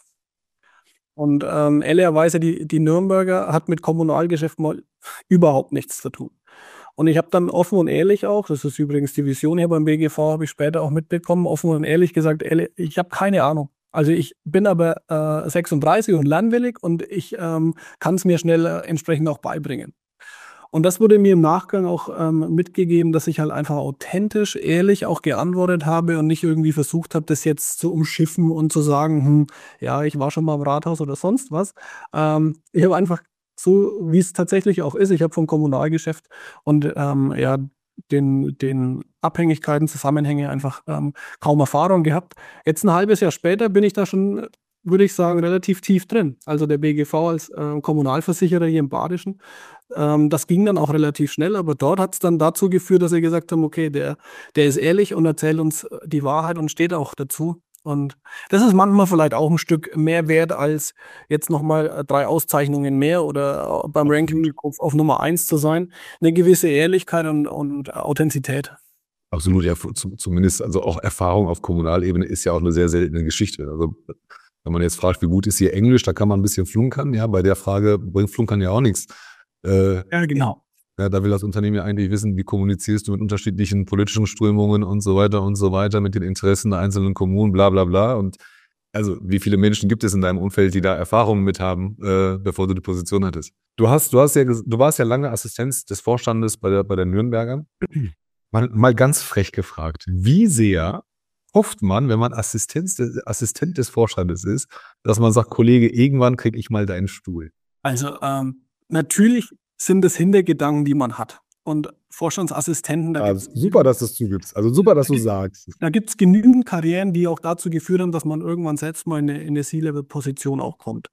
Und ähm, ehrlicherweise, die, die Nürnberger hat mit Kommunalgeschäft mal überhaupt nichts zu tun. Und ich habe dann offen und ehrlich auch, das ist übrigens die Vision hier beim B G V, habe ich später auch mitbekommen, offen und ehrlich gesagt, ehrlich, ich habe keine Ahnung. Also ich bin aber äh, sechsunddreißig und lernwillig und ich ähm, kann es mir schnell äh, entsprechend auch beibringen. Und das wurde mir im Nachgang auch ähm, mitgegeben, dass ich halt einfach authentisch, ehrlich auch geantwortet habe und nicht irgendwie versucht habe, das jetzt zu umschiffen und zu sagen, hm, ja, ich war schon mal im Rathaus oder sonst was. Ähm, ich habe einfach so, wie es tatsächlich auch ist, ich habe vom Kommunalgeschäft und ähm, ja, den, den Abhängigkeiten, Zusammenhänge einfach ähm, kaum Erfahrung gehabt. Jetzt ein halbes Jahr später bin ich da schon, würde ich sagen, relativ tief drin. Also der B G V als äh, Kommunalversicherer hier im Badischen. Ähm, das ging dann auch relativ schnell, aber dort hat es dann dazu geführt, dass wir gesagt haben, okay, der, der ist ehrlich und erzählt uns die Wahrheit und steht auch dazu. Und das ist manchmal vielleicht auch ein Stück mehr wert, als jetzt nochmal drei Auszeichnungen mehr oder beim Ranking auf, auf Nummer eins zu sein. Eine gewisse Ehrlichkeit und, und Authentizität. Absolut, ja, zu- zumindest, also auch Erfahrung auf Kommunalebene ist ja auch eine sehr seltene Geschichte. Also wenn man jetzt fragt, wie gut ist hier Englisch, da kann man ein bisschen flunkern. Ja, bei der Frage bringt Flunkern ja auch nichts. Äh, Ja, genau. ja, da will das Unternehmen ja eigentlich wissen, wie kommunizierst du mit unterschiedlichen politischen Strömungen und so weiter und so weiter, mit den Interessen der einzelnen Kommunen, bla bla bla. Und also, wie viele Menschen gibt es in deinem Umfeld, die da Erfahrungen mit haben, äh, bevor du die Position hattest? Du hast, du hast ja, ges- du warst ja lange Assistenz des Vorstandes bei der, bei der Nürnberger. Mal, mal ganz frech gefragt, wie sehr hofft man, wenn man Assistenz des, Assistent des Vorstandes ist, dass man sagt, Kollege, irgendwann kriege ich mal deinen Stuhl? Also ähm, natürlich sind es Hintergedanken, die man hat. Und Vorstandsassistenten, da Ja, gibt es super, dass du es zugibst. Also super, dass du sagst. da gibt's genügend Karrieren, die auch dazu geführt haben, dass man irgendwann selbst mal in eine, in eine C-Level-Position auch kommt.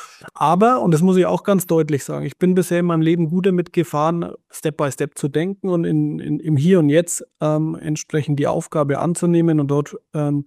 Aber, und das muss ich auch ganz deutlich sagen, ich bin bisher in meinem Leben gut damit gefahren, Step by Step zu denken und in, in, im Hier und Jetzt ähm, entsprechend die Aufgabe anzunehmen und dort, ähm,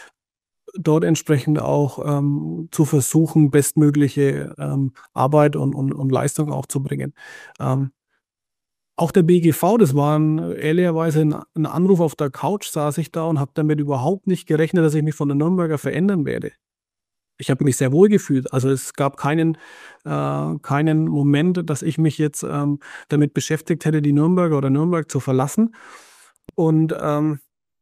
dort entsprechend auch ähm, zu versuchen, bestmögliche ähm, Arbeit und, und, und Leistung auch zu bringen. Ähm, auch der B G V, das war ein, ehrlicherweise ein, ein Anruf auf der Couch, saß ich da und habe damit überhaupt nicht gerechnet, dass ich mich von der Nürnberger verändern werde. Ich habe mich sehr wohl gefühlt. Also es gab keinen, äh, keinen Moment, dass ich mich jetzt ähm, damit beschäftigt hätte, die Nürnberger oder Nürnberg zu verlassen. Und ähm,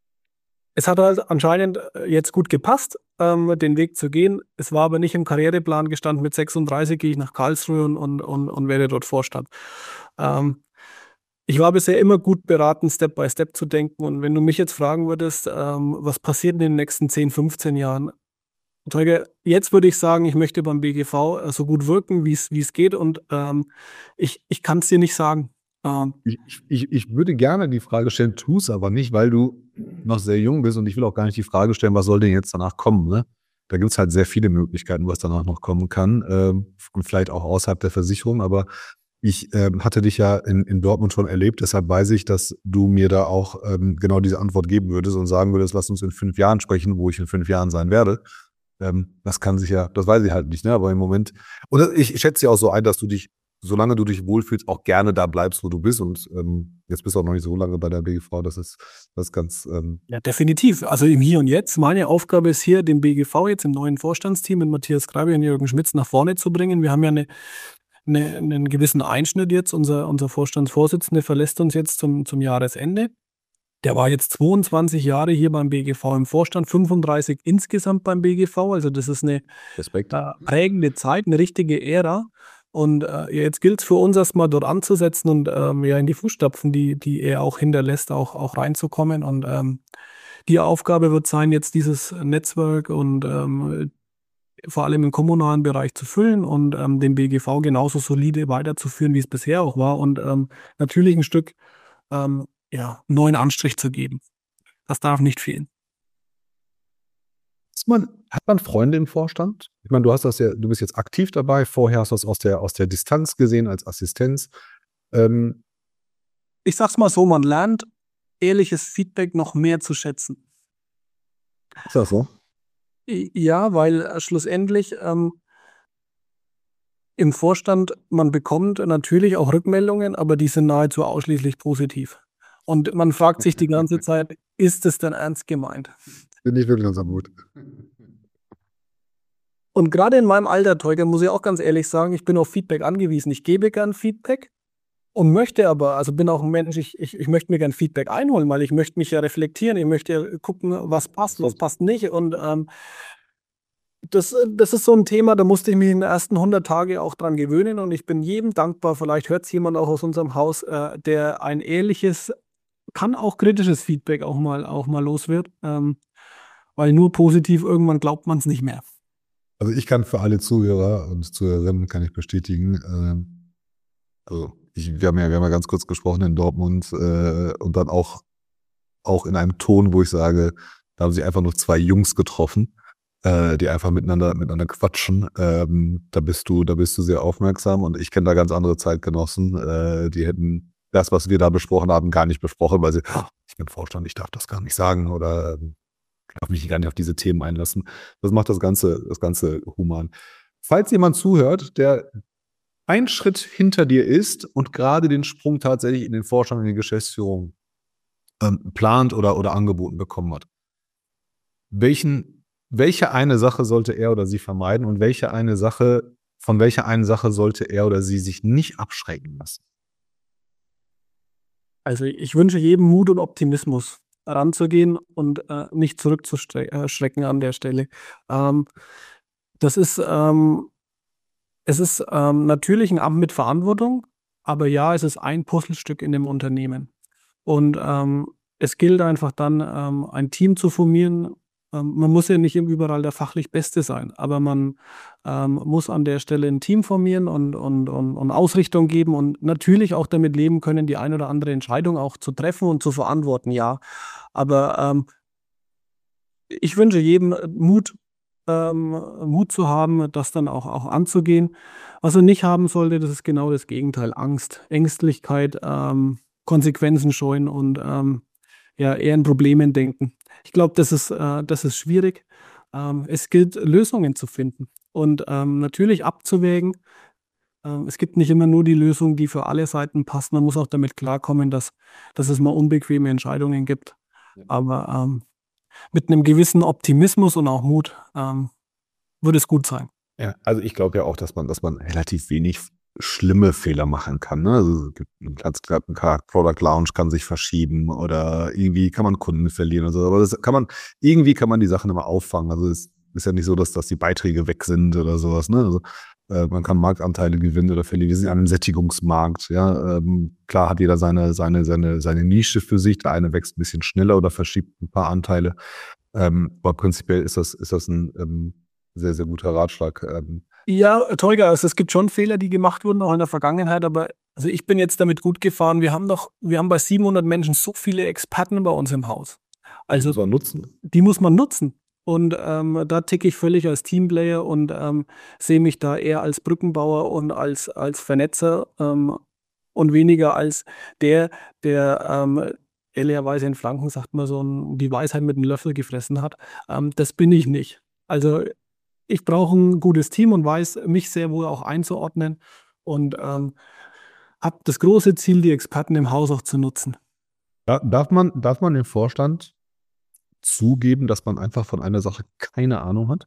es hat halt anscheinend äh, jetzt gut gepasst, ähm, den Weg zu gehen. Es war aber nicht im Karriereplan gestanden, mit sechsunddreißig gehe ich nach Karlsruhe und, und, und, und werde dort Vorstand. Ähm, ich war bisher immer gut beraten, Step by Step zu denken. Und wenn du mich jetzt fragen würdest, ähm, was passiert in den nächsten zehn, fünfzehn Jahren? Tolga, jetzt würde ich sagen, ich möchte beim B G V äh, so gut wirken, wie es wie es geht. Und ähm, ich, ich kann es dir nicht sagen. Ähm, Ich, ich, ich würde gerne die Frage stellen, tu es aber nicht, weil du noch sehr jung bist und ich will auch gar nicht die Frage stellen, was soll denn jetzt danach kommen, ne? Da gibt es halt sehr viele Möglichkeiten, was danach noch kommen kann, ähm, und vielleicht auch außerhalb der Versicherung, aber ich ähm, hatte dich ja in, in Dortmund schon erlebt, deshalb weiß ich, dass du mir da auch ähm, genau diese Antwort geben würdest und sagen würdest, lass uns in fünf Jahren sprechen, wo ich in fünf Jahren sein werde. Ähm, das kann sich ja, das weiß ich halt nicht, ne? Aber im Moment, und ich schätze ja auch so ein, dass du dich, solange du dich wohlfühlst, auch gerne da bleibst, wo du bist. Und ähm, jetzt bist du auch noch nicht so lange bei der B G V. Das ist, das ist ganz. Ähm ja, definitiv. Also im Hier und Jetzt. Meine Aufgabe ist hier, den B G V jetzt im neuen Vorstandsteam mit Matthias Greibe und Jürgen Schmitz nach vorne zu bringen. Wir haben ja eine, eine, einen gewissen Einschnitt jetzt. Unser, unser Vorstandsvorsitzende verlässt uns jetzt zum, zum Jahresende. Der war jetzt zweiundzwanzig Jahre hier beim B G V im Vorstand, fünfunddreißig insgesamt beim B G V. Also das ist eine Respekt. äh, prägende Zeit, eine richtige Ära. Und äh, jetzt gilt es für uns erstmal dort anzusetzen und ähm, ja in die Fußstapfen, die, die er auch hinterlässt, auch, auch reinzukommen. Und ähm, die Aufgabe wird sein, jetzt dieses Netzwerk und ähm, vor allem im kommunalen Bereich zu füllen und ähm, den B G V genauso solide weiterzuführen, wie es bisher auch war. Und ähm, natürlich ein Stück ähm, ja, neuen Anstrich zu geben. Das darf nicht fehlen. Ist man, hat man Freunde im Vorstand? Ich meine, du hast das ja, du bist jetzt aktiv dabei, vorher hast du das aus der, aus der Distanz gesehen als Assistenz. Ähm, Ich sag's mal so, man lernt ehrliches Feedback noch mehr zu schätzen. ist das so? I- Ja, weil äh, schlussendlich ähm, im Vorstand, man bekommt natürlich auch Rückmeldungen, aber die sind nahezu ausschließlich positiv. Und man fragt sich die ganze Zeit, ist es denn ernst gemeint? Bin ich wirklich unser Mut. Und gerade in meinem Alter, Teuger, muss ich auch ganz ehrlich sagen, ich bin auf Feedback angewiesen. Ich gebe gern Feedback und möchte aber, also bin auch ein Mensch, ich, ich, ich möchte mir gern Feedback einholen, weil ich möchte mich ja reflektieren, ich möchte ja gucken, was passt, was passt nicht. Und ähm, das, das ist so ein Thema, da musste ich mich in den ersten hundert Tagen auch dran gewöhnen und ich bin jedem dankbar, vielleicht hört es jemand auch aus unserem Haus, äh, der ein ehrliches, kann auch kritisches Feedback auch mal, auch mal los wird, ähm, weil nur positiv irgendwann glaubt man es nicht mehr. Also ich kann für alle Zuhörer und Zuhörerinnen kann ich bestätigen, ähm, also ich, wir haben ja, wir haben ja ganz kurz gesprochen in Dortmund äh, und dann auch, auch in einem Ton, wo ich sage, da haben sich einfach nur zwei Jungs getroffen, äh, die einfach miteinander, miteinander quatschen. Ähm, da bist du, da bist du sehr aufmerksam und ich kenne da ganz andere Zeitgenossen, äh, die hätten das, was wir da besprochen haben, gar nicht besprochen, weil sie, "Ah, ich bin Vorstand, ich darf das gar nicht sagen oder ähm, darf mich gar nicht auf diese Themen einlassen." Das macht das Ganze, das Ganze human. Falls jemand zuhört, der einen Schritt hinter dir ist und gerade den Sprung tatsächlich in den Vorstand, in die Geschäftsführung ähm, plant oder, oder angeboten bekommen hat, welchen, welche eine Sache sollte er oder sie vermeiden und welche eine Sache, von welcher einen Sache sollte er oder sie sich nicht abschrecken lassen? Also ich wünsche jedem Mut und Optimismus ranzugehen und äh, nicht zurückzuschrecken an der Stelle. Ähm, das ist, ähm, es ist ähm, natürlich ein Amt mit Verantwortung, aber ja, es ist ein Puzzlestück in dem Unternehmen. Und ähm, es gilt einfach dann, ähm, ein Team zu formieren. Ähm, man muss ja nicht überall der fachlich Beste sein, aber man ähm, muss an der Stelle ein Team formieren und, und, und, und Ausrichtung geben und natürlich auch damit leben können, die ein oder andere Entscheidung auch zu treffen und zu verantworten, ja. Aber ähm, ich wünsche jedem äh, Mut, ähm, Mut zu haben, das dann auch, auch anzugehen. Was er nicht haben sollte, das ist genau das Gegenteil. Angst, Ängstlichkeit, ähm, Konsequenzen scheuen und ähm, ja, eher in Problemen denken. Ich glaube, das ist, äh, das ist schwierig. Ähm, es gilt, Lösungen zu finden und ähm, natürlich abzuwägen. Ähm, es gibt nicht immer nur die Lösung, die für alle Seiten passt. Man muss auch damit klarkommen, dass, dass es mal unbequeme Entscheidungen gibt. Ja. Aber ähm, mit einem gewissen Optimismus und auch Mut ähm, würde es gut sein. Ja, also ich glaube ja auch, dass man, dass man relativ wenig schlimme Fehler machen kann. Ne? Also es gibt einen ganz glatten Product Launch kann sich verschieben oder irgendwie kann man Kunden verlieren oder so. Aber das kann man, irgendwie kann man die Sachen immer auffangen. Also es ist ja nicht so, dass, dass die Beiträge weg sind oder sowas. Ne? Also äh, man kann Marktanteile gewinnen oder verlieren. Wir sind an einem Sättigungsmarkt. Ja? Ähm, klar hat jeder seine, seine, seine, seine Nische für sich. Der eine wächst ein bisschen schneller oder verschiebt ein paar Anteile. Ähm, aber prinzipiell ist das, ist das ein ähm, sehr, sehr guter Ratschlag. Ähm, Ja, Teuger, also es gibt schon Fehler, die gemacht wurden, auch in der Vergangenheit, aber also ich bin jetzt damit gut gefahren. Wir haben doch, wir haben bei siebenhundert Menschen so viele Experten bei uns im Haus. Also muss man nutzen. die muss man nutzen. Und ähm, da ticke ich völlig als Teamplayer und ähm, sehe mich da eher als Brückenbauer und als, als Vernetzer ähm, und weniger als der, der ähm, ehrlicherweise in Flanken, sagt man so, ein, die Weisheit mit einem Löffel gefressen hat. Ähm, das bin ich nicht. Also ich brauche ein gutes Team und weiß mich sehr wohl auch einzuordnen und ähm, habe das große Ziel, die Experten im Haus auch zu nutzen. Da, darf man, darf man im Vorstand zugeben, dass man einfach von einer Sache keine Ahnung hat?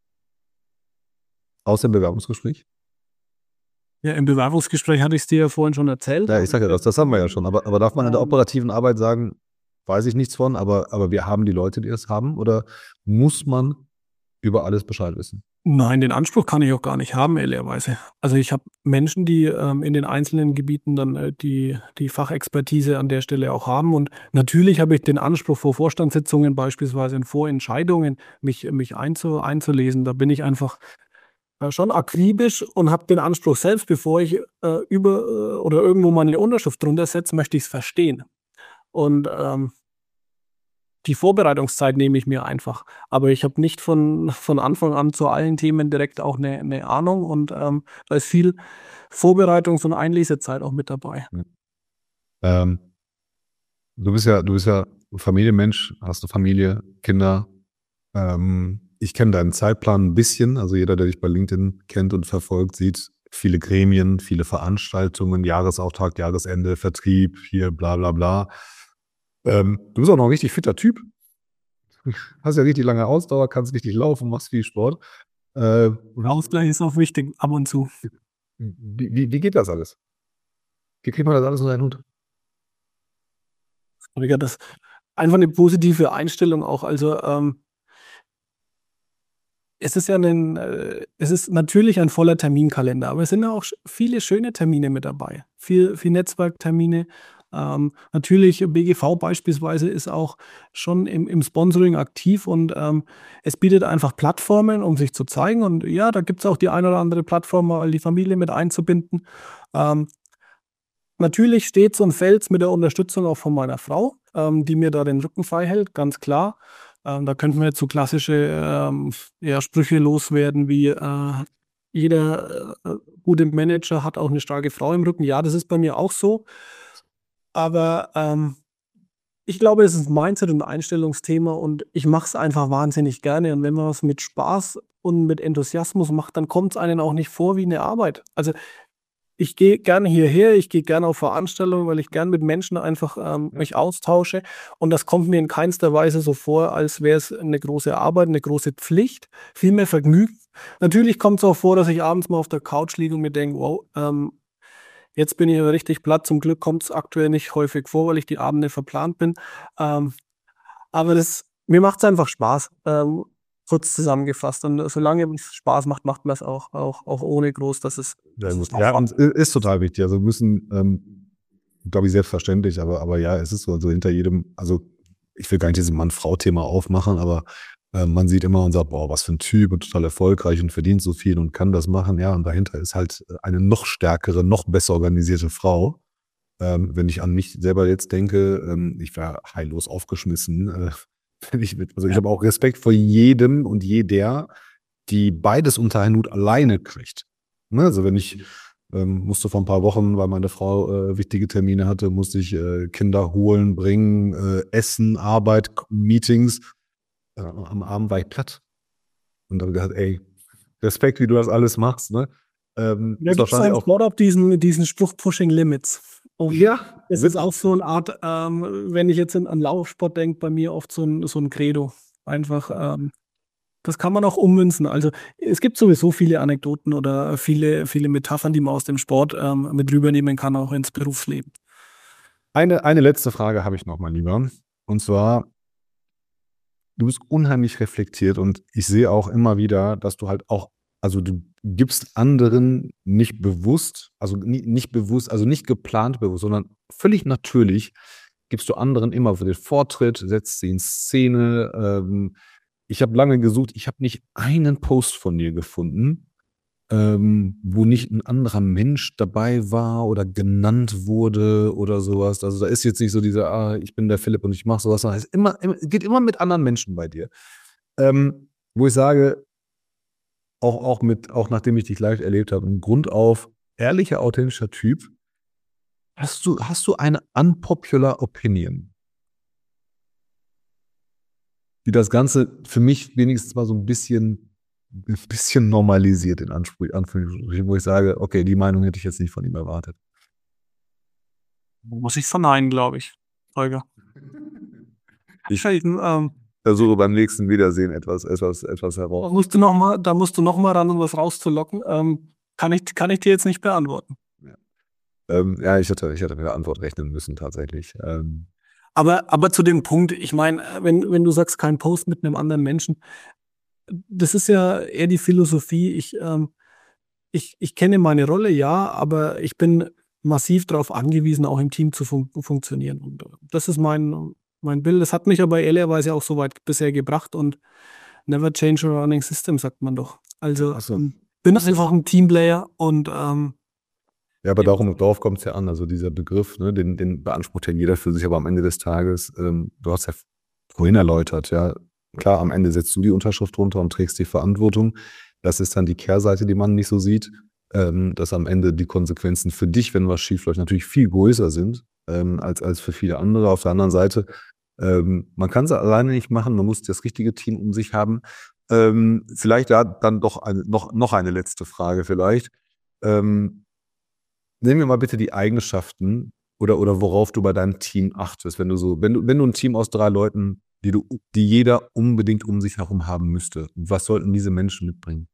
Außer im Bewerbungsgespräch? Ja, im Bewerbungsgespräch hatte ich es dir ja vorhin schon erzählt. Ja, ich sage ja, das, das haben wir ja schon. Aber, aber darf man in der Ähm, operativen Arbeit sagen, weiß ich nichts von, aber, aber wir haben die Leute, die es haben? Oder muss man über alles Bescheid wissen? Nein, den Anspruch kann ich auch gar nicht haben, ehrlicherweise. Also ich habe Menschen, die ähm, in den einzelnen Gebieten dann äh, die, die Fachexpertise an der Stelle auch haben. Und natürlich habe ich den Anspruch, vor Vorstandssitzungen beispielsweise in Vorentscheidungen mich, mich einzu, einzulesen. Da bin ich einfach äh, schon akribisch und habe den Anspruch, selbst bevor ich äh, über äh, oder irgendwo meine Unterschrift drunter setze, möchte ich es verstehen. Und ähm, die Vorbereitungszeit nehme ich mir einfach. Aber ich habe nicht von, von Anfang an zu allen Themen direkt auch eine, eine Ahnung und ähm, da ist viel Vorbereitungs- und Einlesezeit auch mit dabei. Ähm, du bist ja, du bist ja Familienmensch, hast eine Familie, Kinder. Ähm, ich kenne deinen Zeitplan ein bisschen. Also jeder, der dich bei LinkedIn kennt und verfolgt, sieht viele Gremien, viele Veranstaltungen, Jahresauftakt, Jahresende, Vertrieb, hier bla bla bla. Ähm, du bist auch noch ein richtig fitter Typ. Hast ja richtig lange Ausdauer, kannst richtig laufen, machst viel Sport. Äh, Ausgleich ist auch wichtig, ab und zu. wie, wie, wie geht das alles? Wie kriegt man das alles unter einen Hut? Ja, das einfach eine positive Einstellung auch. Also ähm, es ist ja ein, äh, es ist natürlich ein voller Terminkalender, aber es sind ja auch sch- viele schöne Termine mit dabei. Viel, viel Netzwerktermine. Ähm, natürlich B G V beispielsweise ist auch schon im, im Sponsoring aktiv und ähm, es bietet einfach Plattformen, um sich zu zeigen. Und ja, da gibt es auch die ein oder andere Plattform, mal die Familie mit einzubinden. Ähm, Natürlich steht und fällt's mit der Unterstützung auch von meiner Frau, ähm, die mir da den Rücken frei hält, ganz klar. Ähm, da könnten wir jetzt so klassische ähm, ja, Sprüche loswerden wie äh, jeder äh, gute Manager hat auch eine starke Frau im Rücken. Ja, das ist bei mir auch so. Aber ähm, ich glaube, es ist ein Mindset- und Einstellungsthema und ich mache es einfach wahnsinnig gerne. Und wenn man was mit Spaß und mit Enthusiasmus macht, dann kommt es einem auch nicht vor wie eine Arbeit. Also ich gehe gerne hierher, ich gehe gerne auf Veranstaltungen, weil ich gerne mit Menschen einfach ähm, Ja. mich austausche. Und das kommt mir in keinster Weise so vor, als wäre es eine große Arbeit, eine große Pflicht, viel mehr Vergnügen. Natürlich kommt es auch vor, dass ich abends mal auf der Couch liege und mir denke, wow, ähm, jetzt bin ich aber richtig platt. Zum Glück kommt es aktuell nicht häufig vor, weil ich die Abende verplant bin. Ähm, aber das, mir macht es einfach Spaß. Ähm, kurz zusammengefasst. Und solange es Spaß macht, macht man es auch, auch, auch ohne groß, dass es, Ja, dass gut. es Ja, Aufwand und ist total wichtig. Also müssen, ähm, glaube ich, selbstverständlich, aber, aber ja, es ist so, also hinter jedem, also ich will gar nicht dieses Mann-Frau-Thema aufmachen, aber äh, man sieht immer und sagt, boah, was für ein Typ und total erfolgreich und verdient so viel und kann das machen. Ja, und dahinter ist halt eine noch stärkere, noch besser organisierte Frau. Ähm, wenn ich an mich selber jetzt denke, ähm, ich wäre heillos aufgeschmissen. Äh, wenn ich mit, also ich habe auch Respekt vor jedem und jeder, die beides unter einen Hut alleine kriegt. Ne? Also wenn ich ähm, musste vor ein paar Wochen, weil meine Frau äh, wichtige Termine hatte, musste ich äh, Kinder holen, bringen, äh, Essen, Arbeit, K- Meetings. Äh, am Abend war ich platt. Und dann gedacht, ey, Respekt, wie du das alles machst. Ne? Ähm, Da ist gibt es wahrscheinlich einen auch. Sport auf diesen, diesen Spruch Pushing Limits. Und Ja, es ist wird, auch so eine Art, ähm, wenn ich jetzt in, an Laufsport denke, bei mir oft so ein, so ein Credo. Einfach, ähm, das kann man auch ummünzen. Also es gibt sowieso viele Anekdoten oder viele, viele Metaphern, die man aus dem Sport ähm, mit rübernehmen kann, auch ins Berufsleben. eine, eine letzte Frage habe ich noch, mein Lieber. Und zwar, du bist unheimlich reflektiert und ich sehe auch immer wieder, dass du halt auch, also du gibst anderen nicht bewusst, also nie, nicht bewusst, also nicht geplant bewusst, sondern völlig natürlich gibst du anderen immer den Vortritt, setzt sie in Szene. Ähm, ich habe lange gesucht, ich habe nicht einen Post von dir gefunden, ähm, wo nicht ein anderer Mensch dabei war oder genannt wurde oder sowas. Also da ist jetzt nicht so dieser, ah, ich bin der Philipp und ich mache sowas, sondern es ist immer, immer, geht immer mit anderen Menschen bei dir. Ähm, wo ich sage, auch, auch mit, auch nachdem ich dich live erlebt habe, ein Grundauf, ehrlicher, authentischer Typ. Hast du, hast du eine unpopular Opinion, die das Ganze für mich wenigstens mal so ein bisschen, ein bisschen normalisiert, in Anspruch, Anführungsstrichen, wo ich sage, okay, die Meinung hätte ich jetzt nicht von ihm erwartet. Muss ich verneinen, glaube ich, Holger. Ich Schelten, ähm, versuche beim nächsten Wiedersehen etwas, etwas, etwas da heraus. musst du noch mal, da musst du noch mal ran, um was rauszulocken. Ähm, kann ich, kann ich dir jetzt nicht beantworten. Ja, ähm, ja ich, hatte, ich hatte mit der Antwort rechnen müssen, tatsächlich. Ähm, Aber, aber zu dem Punkt, ich meine, wenn, wenn du sagst, kein Post mit einem anderen Menschen, das ist ja eher die Philosophie. Ich, ähm, ich, ich kenne meine Rolle, ja, aber ich bin massiv darauf angewiesen, auch im Team zu fun funktionieren. Und äh, das ist mein, mein Bild. Das hat mich aber ehrlicherweise auch so weit bisher gebracht und never change a running system, sagt man doch. Also Achso. ähm, bin einfach ein Teamplayer und ähm, Ja, aber darum, darauf kommt es ja an. Also dieser Begriff, ne, den, den beansprucht ja jeder für sich, aber am Ende des Tages, ähm, du hast ja vorhin erläutert, ja. Klar, am Ende setzt du die Unterschrift runter und trägst die Verantwortung. Das ist dann die Kehrseite, die man nicht so sieht, ähm, dass am Ende die Konsequenzen für dich, wenn was schief läuft, natürlich viel größer sind, ähm, als, als für viele andere. Auf der anderen Seite, ähm, man kann es alleine nicht machen, man muss das richtige Team um sich haben. Ähm, vielleicht da dann doch eine, noch, noch eine letzte Frage vielleicht. Ähm, nehmen wir mal bitte die Eigenschaften oder, oder worauf du bei deinem Team achtest, wenn du so, wenn du, wenn du ein Team aus drei Leuten, die du, die jeder unbedingt um sich herum haben müsste, was sollten diese Menschen mitbringen?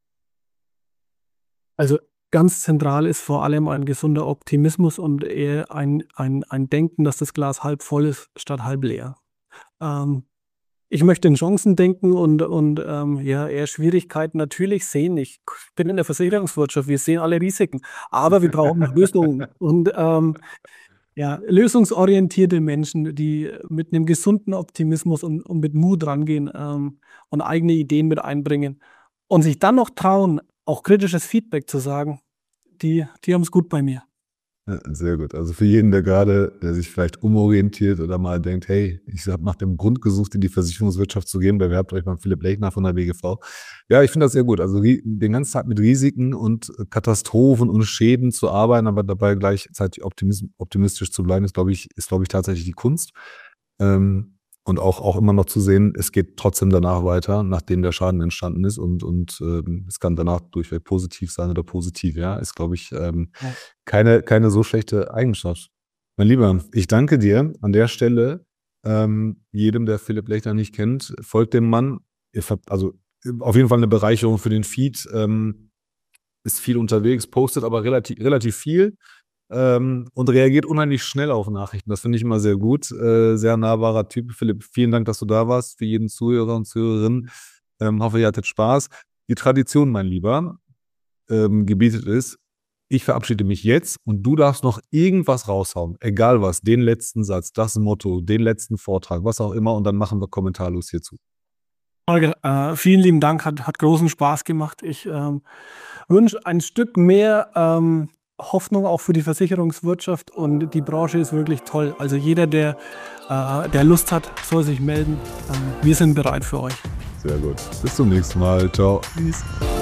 Also ganz zentral ist vor allem ein gesunder Optimismus und eher ein, ein, ein Denken, dass das Glas halb voll ist statt halb leer. Ähm, ich möchte in Chancen denken und, und ähm, ja, eher Schwierigkeiten natürlich sehen. Ich bin in der Versicherungswirtschaft, wir sehen alle Risiken, aber wir brauchen Lösungen. Und ähm, ja, lösungsorientierte Menschen, die mit einem gesunden Optimismus und, und mit Mut rangehen ähm, und eigene Ideen mit einbringen und sich dann noch trauen, auch kritisches Feedback zu sagen, die, die haben es gut bei mir. Ja, sehr gut. Also für jeden, der gerade, der sich vielleicht umorientiert oder mal denkt, hey, ich habe nach dem Grund gesucht, in die Versicherungswirtschaft zu gehen, bewerbt euch beim Philipp Lechner von der W G V. Ja, ich finde das sehr gut. Also ri- den ganzen Tag mit Risiken und äh, Katastrophen und Schäden zu arbeiten, aber dabei gleichzeitig optimis- optimistisch zu bleiben, ist, glaube ich, ist, glaube ich, tatsächlich die Kunst. Ähm, und auch, auch immer noch zu sehen, es geht trotzdem danach weiter, nachdem der Schaden entstanden ist und, und ähm, es kann danach durchweg positiv sein oder positiv, ja, ist, glaube ich, ähm, Ja. keine, keine so schlechte Eigenschaft. Mein Lieber, ich danke dir an der Stelle, ähm, jedem, der Philipp Lechner nicht kennt, folgt dem Mann. Ihr ver- Also äh, auf jeden Fall eine Bereicherung für den Feed. Ähm, ist viel unterwegs, postet aber relativ, relativ viel ähm, und reagiert unheimlich schnell auf Nachrichten. Das finde ich immer sehr gut. Äh, sehr nahbarer Typ. Philipp, vielen Dank, dass du da warst. Für jeden Zuhörer und Zuhörerin. Ähm, hoffe, ihr hattet Spaß. Die Tradition, mein Lieber, ähm, gebietet ist, ich verabschiede mich jetzt und du darfst noch irgendwas raushauen. Egal was, den letzten Satz, das Motto, den letzten Vortrag, was auch immer, und dann machen wir kommentarlos hierzu. Holger, äh, vielen lieben Dank, hat, hat großen Spaß gemacht. Ich ähm, wünsche ein Stück mehr ähm, Hoffnung auch für die Versicherungswirtschaft und die Branche ist wirklich toll. Also jeder, der, äh, der Lust hat, soll sich melden. Ähm, wir sind bereit für euch. Sehr gut. Bis zum nächsten Mal. Ciao. Tschüss.